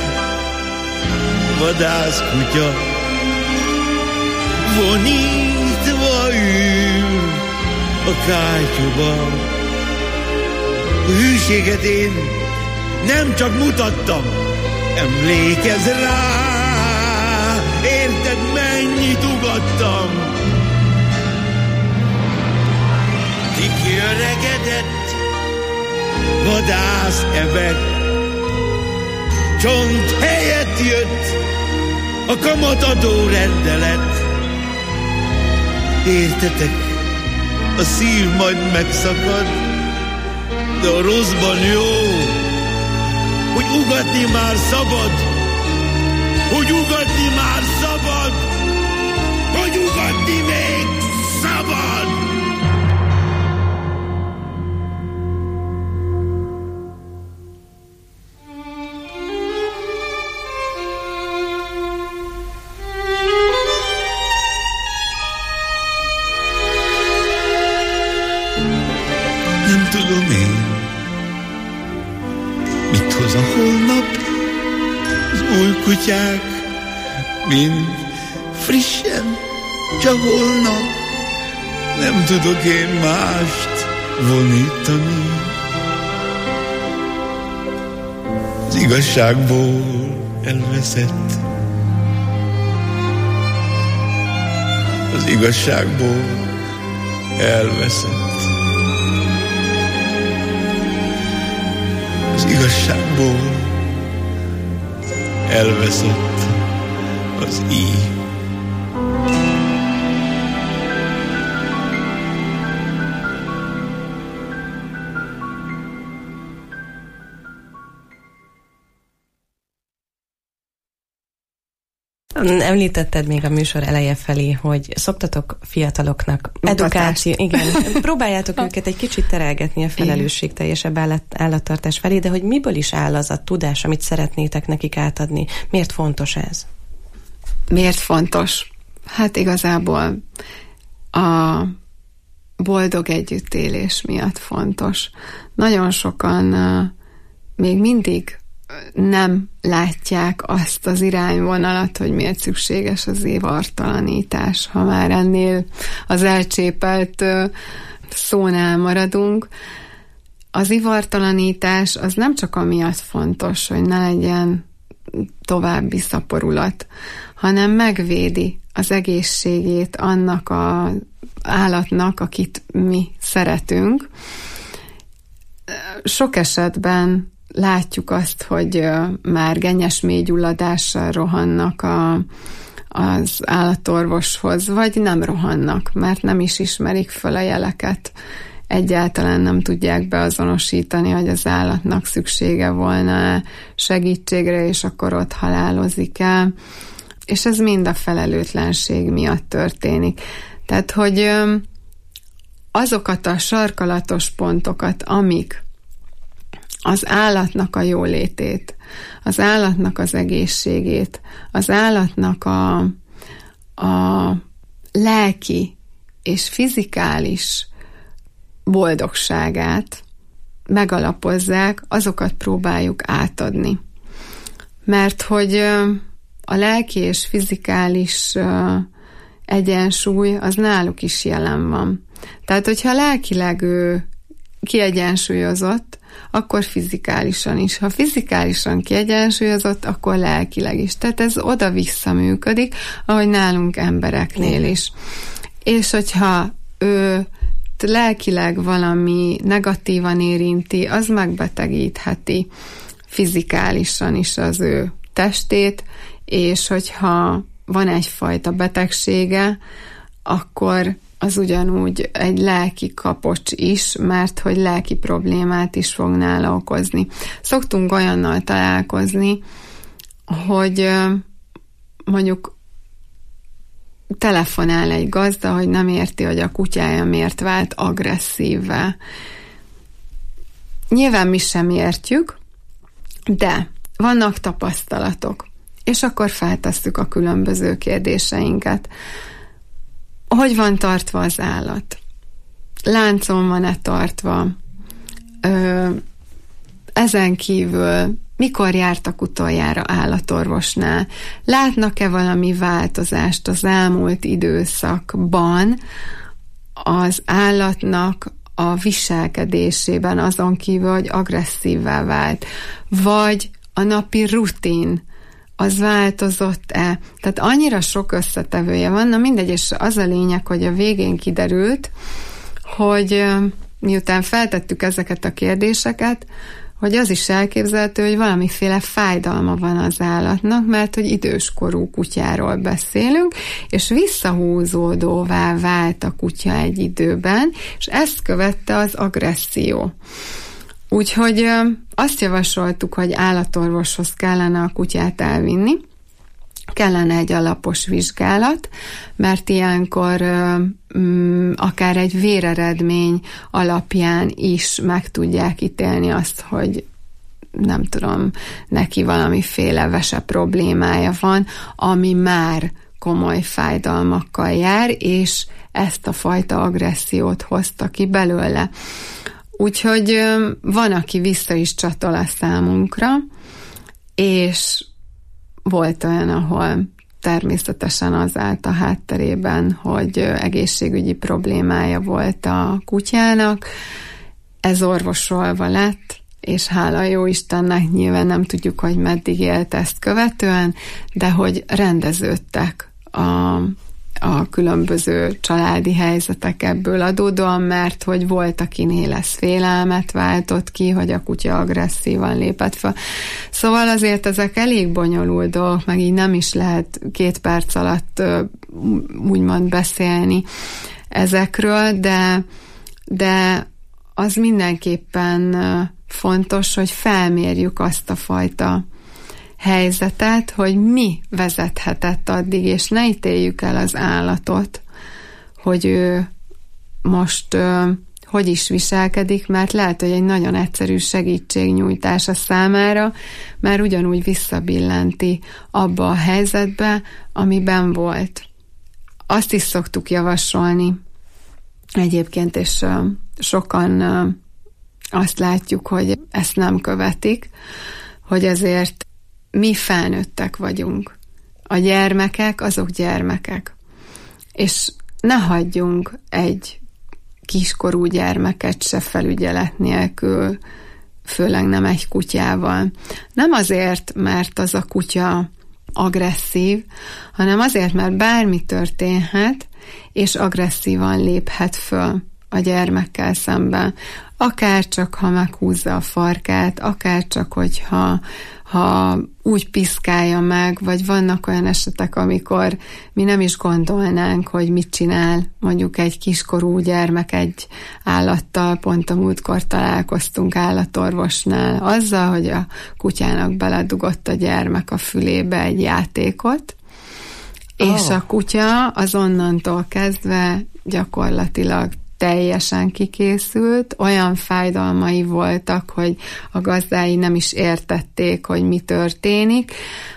vadászkutya, vonítva ül a kátyúba. A hűséget én nem csak mutattam, emlékezz rá, érted, mennyit ugattam. Ki kiöregedett vadász ebek, csont helyett jött a kamatadó rendelet. Értetek, a szív majd megszakad, de a rosszban jó, hogy ugatni már szabad, hogy ugatni már szabad, hogy ugatni még szabad. nem tudom én, mit hoz a holnap, az új kutyák, mind frissen, csak holnap nem tudok én mást vonítani. Az igazságból elveszett, az igazságból elveszett, az igazságból elveszett az íj. Említetted még a műsor eleje felé, hogy szoktatok fiataloknak edukáció, igen, próbáljátok őket egy kicsit terelgetni a felelősségteljesebb állattartás felé, de hogy miből is áll az a tudás, amit szeretnétek nekik átadni? Miért fontos ez? Miért fontos? Hát igazából a boldog együttélés miatt fontos. Nagyon sokan még mindig nem látják azt az irányvonalat, hogy miért szükséges az ivartalanítás, ha már ennél az elcsépelt szónál maradunk. Az ivartalanítás az nem csak amiatt fontos, hogy ne legyen további szaporulat, hanem megvédi az egészségét annak az állatnak, akit mi szeretünk. Sok esetben látjuk azt, hogy már gennyes mélygyulladással rohannak az állatorvoshoz, vagy nem rohannak, mert nem is ismerik fel a jeleket. Egyáltalán nem tudják beazonosítani, hogy az állatnak szüksége volna segítségre, és akkor ott halálozik el. És ez mind a felelőtlenség miatt történik. Tehát, hogy azokat a sarkalatos pontokat, amik az állatnak a jólétét, az állatnak az egészségét, az állatnak a lelki és fizikális boldogságát megalapozzák, azokat próbáljuk átadni. Mert hogy a lelki és fizikális egyensúly az náluk is jelen van. Tehát, hogyha lelkileg ő kiegyensúlyozott, akkor fizikálisan is. Ha fizikálisan kiegyensúlyozott, akkor lelkileg is. Tehát ez oda-vissza működik, ahogy nálunk embereknél is. És hogyha ő lelkileg valami negatívan érinti, az megbetegítheti fizikálisan is az ő testét, és hogyha van egyfajta betegsége, akkor az ugyanúgy egy lelki kapocs is, mert hogy lelki problémát is fog nála okozni. Szoktunk olyannal találkozni, hogy mondjuk telefonál egy gazda, hogy nem érti, hogy a kutyája miért vált agresszívvá. Nyilván mi sem értjük, de vannak tapasztalatok, és akkor feltesszük a különböző kérdéseinket. Hogy van tartva az állat? Láncon van-e tartva? Ezen kívül mikor jártak utoljára állatorvosnál? Látnak-e valami változást az elmúlt időszakban az állatnak a viselkedésében, azon kívül, hogy agresszívvá vált? Vagy a napi rutin az változott-e? Tehát annyira sok összetevője van, na mindegy, és az a lényeg, hogy a végén kiderült, hogy miután feltettük ezeket a kérdéseket, hogy az is elképzelhető, hogy valamiféle fájdalma van az állatnak, mert hogy időskorú kutyáról beszélünk, és visszahúzódóvá vált a kutya egy időben, és ezt követte az agresszió. Úgyhogy azt javasoltuk, hogy állatorvoshoz kellene a kutyát elvinni, kellene egy alapos vizsgálat, mert ilyenkor akár egy véreredmény alapján is meg tudják ítélni azt, hogy nem tudom, neki valamiféle vese problémája van, ami már komoly fájdalmakkal jár, és ezt a fajta agressziót hozta ki belőle. Úgyhogy van, aki vissza is csatol a számunkra, és volt olyan, ahol természetesen az állt a hátterében, hogy egészségügyi problémája volt a kutyának. Ez orvosolva lett, és hála jó Istennek, nyilván nem tudjuk, hogy meddig élt ezt követően, de hogy rendeződtek a különböző családi helyzetek ebből adódóan, mert hogy volt, akinél ez félelmet váltott ki, hogy a kutya agresszívan lépett fel. Szóval azért ezek elég bonyolult dolgok, meg így nem is lehet 2 perc alatt úgymond beszélni ezekről, de az mindenképpen fontos, hogy felmérjük azt a fajta helyzetet, hogy mi vezethetett addig, és ne ítéljük el az állatot, hogy ő most hogy is viselkedik, mert lehet, hogy egy nagyon egyszerű segítségnyújtása számára már ugyanúgy visszabillenti abba a helyzetbe, amiben volt. Azt is szoktuk javasolni egyébként, és sokan azt látjuk, hogy ezt nem követik, hogy azért mi felnőttek vagyunk. A gyermekek, azok gyermekek. És ne hagyjunk egy kiskorú gyermeket se felügyelet nélkül, főleg nem egy kutyával. Nem azért, mert az a kutya agresszív, hanem azért, mert bármi történhet, és agresszívan léphet föl a gyermekkel szemben. Akár csak, ha meghúzza a farkát, akár csak, hogyha úgy piszkálja meg, vagy vannak olyan esetek, amikor mi nem is gondolnánk, hogy mit csinál mondjuk egy kiskorú gyermek egy állattal. Pont a múltkor találkoztunk állatorvosnál azzal, hogy a kutyának beledugott a gyermek a fülébe egy játékot, és a kutya az onnantól kezdve gyakorlatilag teljesen kikészült, olyan fájdalmai voltak, hogy a gazdái nem is értették, hogy mi történik.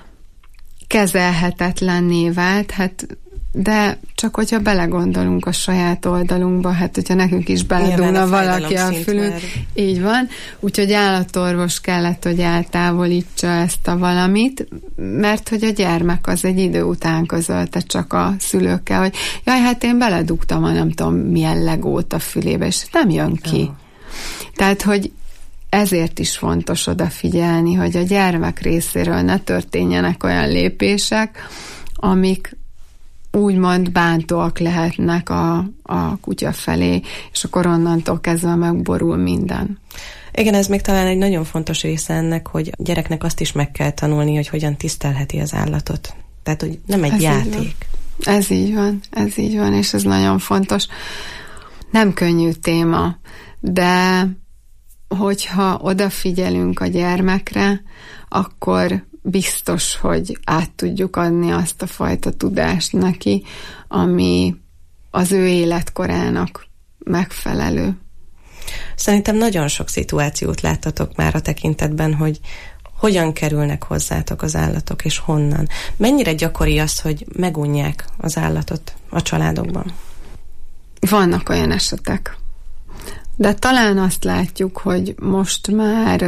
Kezelhetetlenné vált, de csak hogyha belegondolunk a saját oldalunkba, hogyha nekünk is beledugna valaki a fülünk, így van. Úgyhogy állatorvos kellett, hogy eltávolítsa ezt a valamit, mert hogy a gyermek az egy idő után közölte csak a szülőkkel, hogy jaj, hát én beledugtam a nem tudom milyen legót a fülébe, és nem jön ki. Tehát, hogy ezért is fontos odafigyelni, hogy a gyermek részéről ne történjenek olyan lépések, amik úgymond bántóak lehetnek a kutya felé, és akkor onnantól kezdve megborul minden. Igen, ez még talán egy nagyon fontos része ennek, hogy a gyereknek azt is meg kell tanulni, hogy hogyan tisztelheti az állatot. Tehát, hogy nem egy játék. Ez így van, és ez nagyon fontos. Nem könnyű téma, de hogyha odafigyelünk a gyermekre, akkor biztos, hogy át tudjuk adni azt a fajta tudást neki, ami az ő életkorának megfelelő. Szerintem nagyon sok szituációt láttatok már a tekintetben, hogy hogyan kerülnek hozzátok az állatok, és honnan. Mennyire gyakori az, hogy megunják az állatot a családokban? Vannak olyan esetek. De talán azt látjuk, hogy most már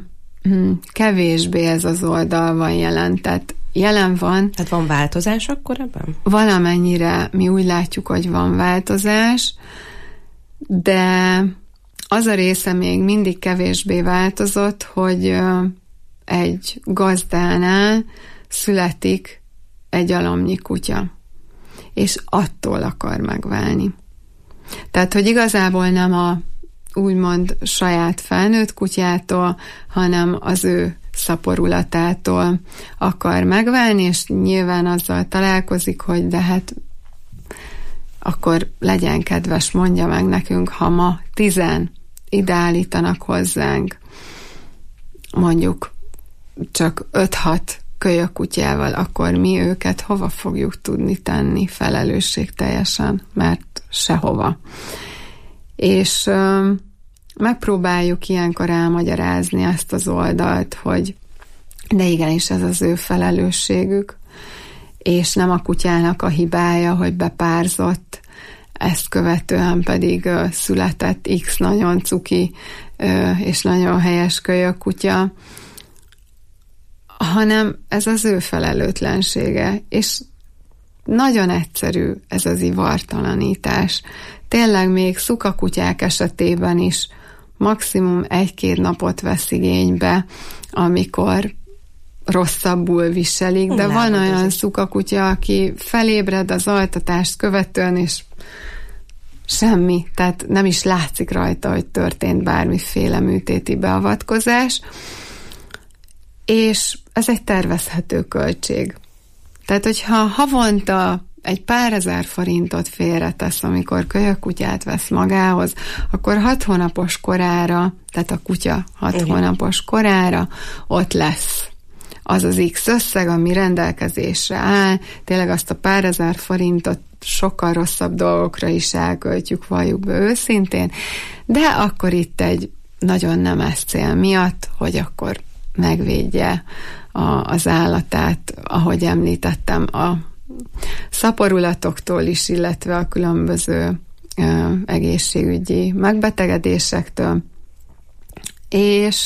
kevésbé ez az oldal van jelen, tehát jelen van. Tehát van változás akkor ebben? Valamennyire mi úgy látjuk, hogy van változás, de az a része még mindig kevésbé változott, hogy egy gazdánál születik egy alamnyi kutya, és attól akar megválni. Tehát, hogy igazából nem a úgymond saját felnőtt kutyától, hanem az ő szaporulatától akar megválni, és nyilván azzal találkozik, hogy de hát akkor legyen kedves, mondja meg nekünk, ha ma 10 ide állítanak hozzánk, mondjuk csak 5-6 kölyökutyával, akkor mi őket hova fogjuk tudni tenni felelősségteljesen, mert sehova. És megpróbáljuk ilyenkor elmagyarázni ezt az oldalt, hogy de igenis ez az ő felelősségük, és nem a kutyának a hibája, hogy bepárzott ezt követően pedig született X nagyon cuki és nagyon helyes kölyökkutya, hanem ez az ő felelőtlensége, és nagyon egyszerű ez az ivartalanítás. Tényleg még szukakutyák esetében is maximum 1-2 napot vesz igénybe, amikor rosszabbul viselik, de van olyan szukakutya, aki felébred az altatást követően, és semmi, tehát nem is látszik rajta, hogy történt bármiféle műtéti beavatkozás, és ez egy tervezhető költség. Tehát, hogyha havonta egy pár ezer forintot félretesz, amikor kölyökkutyát vesz magához, akkor 6 hónapos korára, tehát a kutya 6 hónapos korára ott lesz az az X összeg, ami rendelkezésre áll, tényleg azt a pár ezer forintot sokkal rosszabb dolgokra is elköltjük, valljuk be őszintén, de akkor itt egy nagyon nemes cél miatt, hogy akkor megvédje az állatát, ahogy említettem, a szaporulatoktól is, illetve a különböző egészségügyi megbetegedésektől. És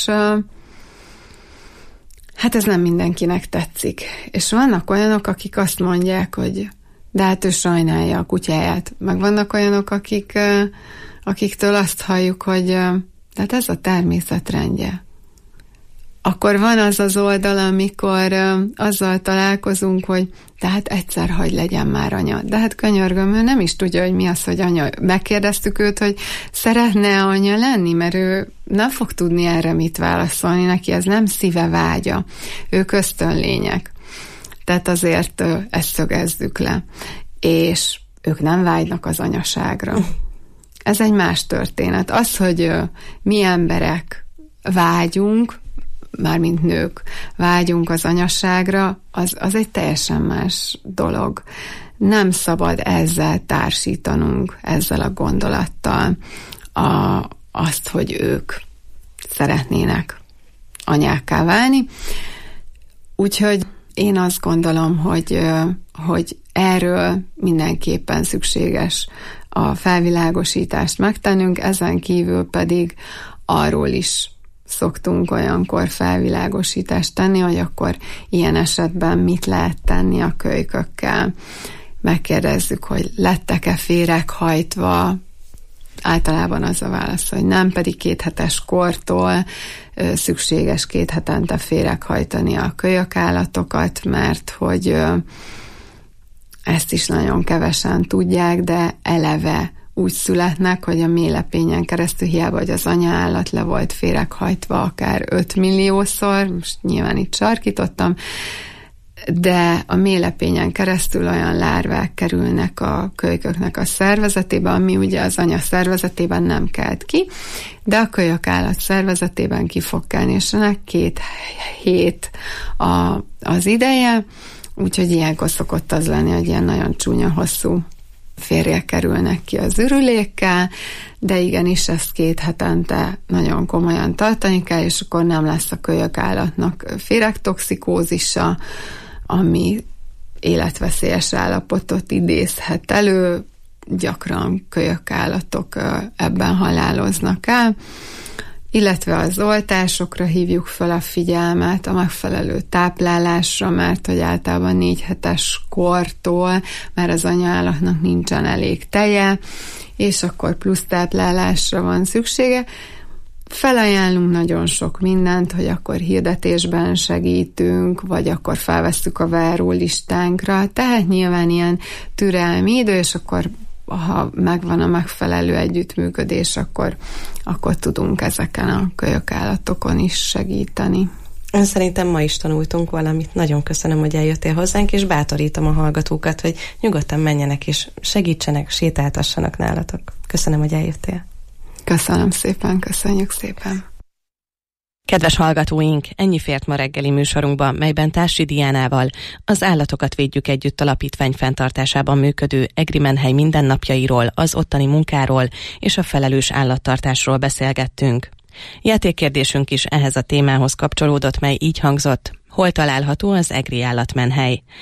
hát ez nem mindenkinek tetszik. És vannak olyanok, akik azt mondják, hogy de hát ő sajnálja a kutyáját. Meg vannak olyanok, akiktől azt halljuk, hogy de hát ez a természetrendje. Akkor van az az oldal, amikor azzal találkozunk, hogy de hát egyszer hagy legyen már anya. De hát könyörgöm, ő nem is tudja, hogy mi az, hogy anya. Megkérdeztük őt, hogy szeretne anya lenni, mert ő nem fog tudni erre mit válaszolni, neki ez nem szíve vágya. Ők ösztönlények. Tehát azért ezt szögezzük le. És ők nem vágynak az anyaságra. Ez egy más történet. Az, hogy mi emberek vágyunk, mármint nők, vágyunk az anyaságra, az egy teljesen más dolog. Nem szabad ezzel társítanunk, ezzel a gondolattal azt, hogy ők szeretnének anyákká válni. Úgyhogy én azt gondolom, hogy erről mindenképpen szükséges a felvilágosítást megtennünk, ezen kívül pedig arról is szoktunk olyankor felvilágosítást tenni, hogy akkor ilyen esetben mit lehet tenni a kölykökkel. Megkérdezzük, hogy lettek-e féreghajtva, általában az a válasz, hogy nem, pedig 2 hetes kortól szükséges 2 hetente féreghajtani a kölyökállatokat, mert hogy ezt is nagyon kevesen tudják, de eleve úgy születnek, hogy a méhlepényen keresztül, hiába, hogy az anyaállat le volt féreghajtva akár 5 milliószor, most nyilván itt sarkítottam, de a méhlepényen keresztül olyan lárvák kerülnek a kölyköknek a szervezetébe, ami ugye az anya szervezetében nem kelt ki, de a kölyökállat szervezetében ki fog kelni, és ennek 2 hét az ideje, úgyhogy ilyenkor szokott az lenni, hogy ilyen nagyon csúnya, hosszú férjek kerülnek ki az ürülékkel, de igenis ezt 2 hetente nagyon komolyan tartani kell, és akkor nem lesz a kölyökállatnak féregtoxikózisa, ami életveszélyes állapotot idézhet elő, gyakran kölyökállatok ebben haláloznak el, illetve az oltásokra hívjuk fel a figyelmet, a megfelelő táplálásra, mert hogy általában 4 hetes kortól már az anyaállatnak nincsen elég teje, és akkor plusz táplálásra van szüksége. Felajánlunk nagyon sok mindent, hogy akkor hirdetésben segítünk, vagy akkor felvesszük a várólistánkra, tehát nyilván ilyen türelmi idő, és akkor ha megvan a megfelelő együttműködés, akkor tudunk ezeken a kölyökállatokon is segíteni. Szerintem ma is tanultunk valamit. Nagyon köszönöm, hogy eljöttél hozzánk, és bátorítom a hallgatókat, hogy nyugodtan menjenek és segítsenek, sétáltassanak nálatok. Köszönöm, hogy eljöttél. Köszönöm szépen, köszönjük szépen. Kedves hallgatóink, ennyi fért ma reggeli műsorunkban, melyben Társi Diánával az Állatokat Védjük Együtt alapítvány fenntartásában működő Egri Menhely mindennapjairól, az ottani munkáról és a felelős állattartásról beszélgettünk. Játékkérdésünk is ehhez a témához kapcsolódott, mely így hangzott: hol található az egri állatmenhely?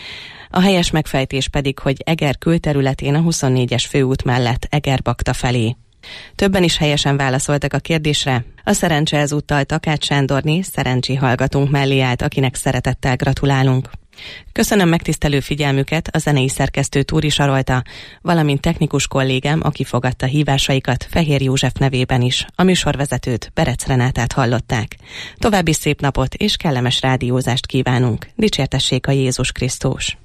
A helyes megfejtés pedig, hogy Eger külterületén a 24-es főút mellett Egerbakta felé. Többen is helyesen válaszoltak a kérdésre. A szerencse ezúttal Takács Sándorné, szerencsi hallgatónk mellé állt, akinek szeretettel gratulálunk. Köszönöm megtisztelő figyelmüket a zenei szerkesztő Túri Sarolta, valamint technikus kollégám, aki fogadta hívásaikat Fehér József nevében is. A műsorvezetőt, Berec Renátát hallották. További szép napot és kellemes rádiózást kívánunk. Dicsértessék a Jézus Krisztus!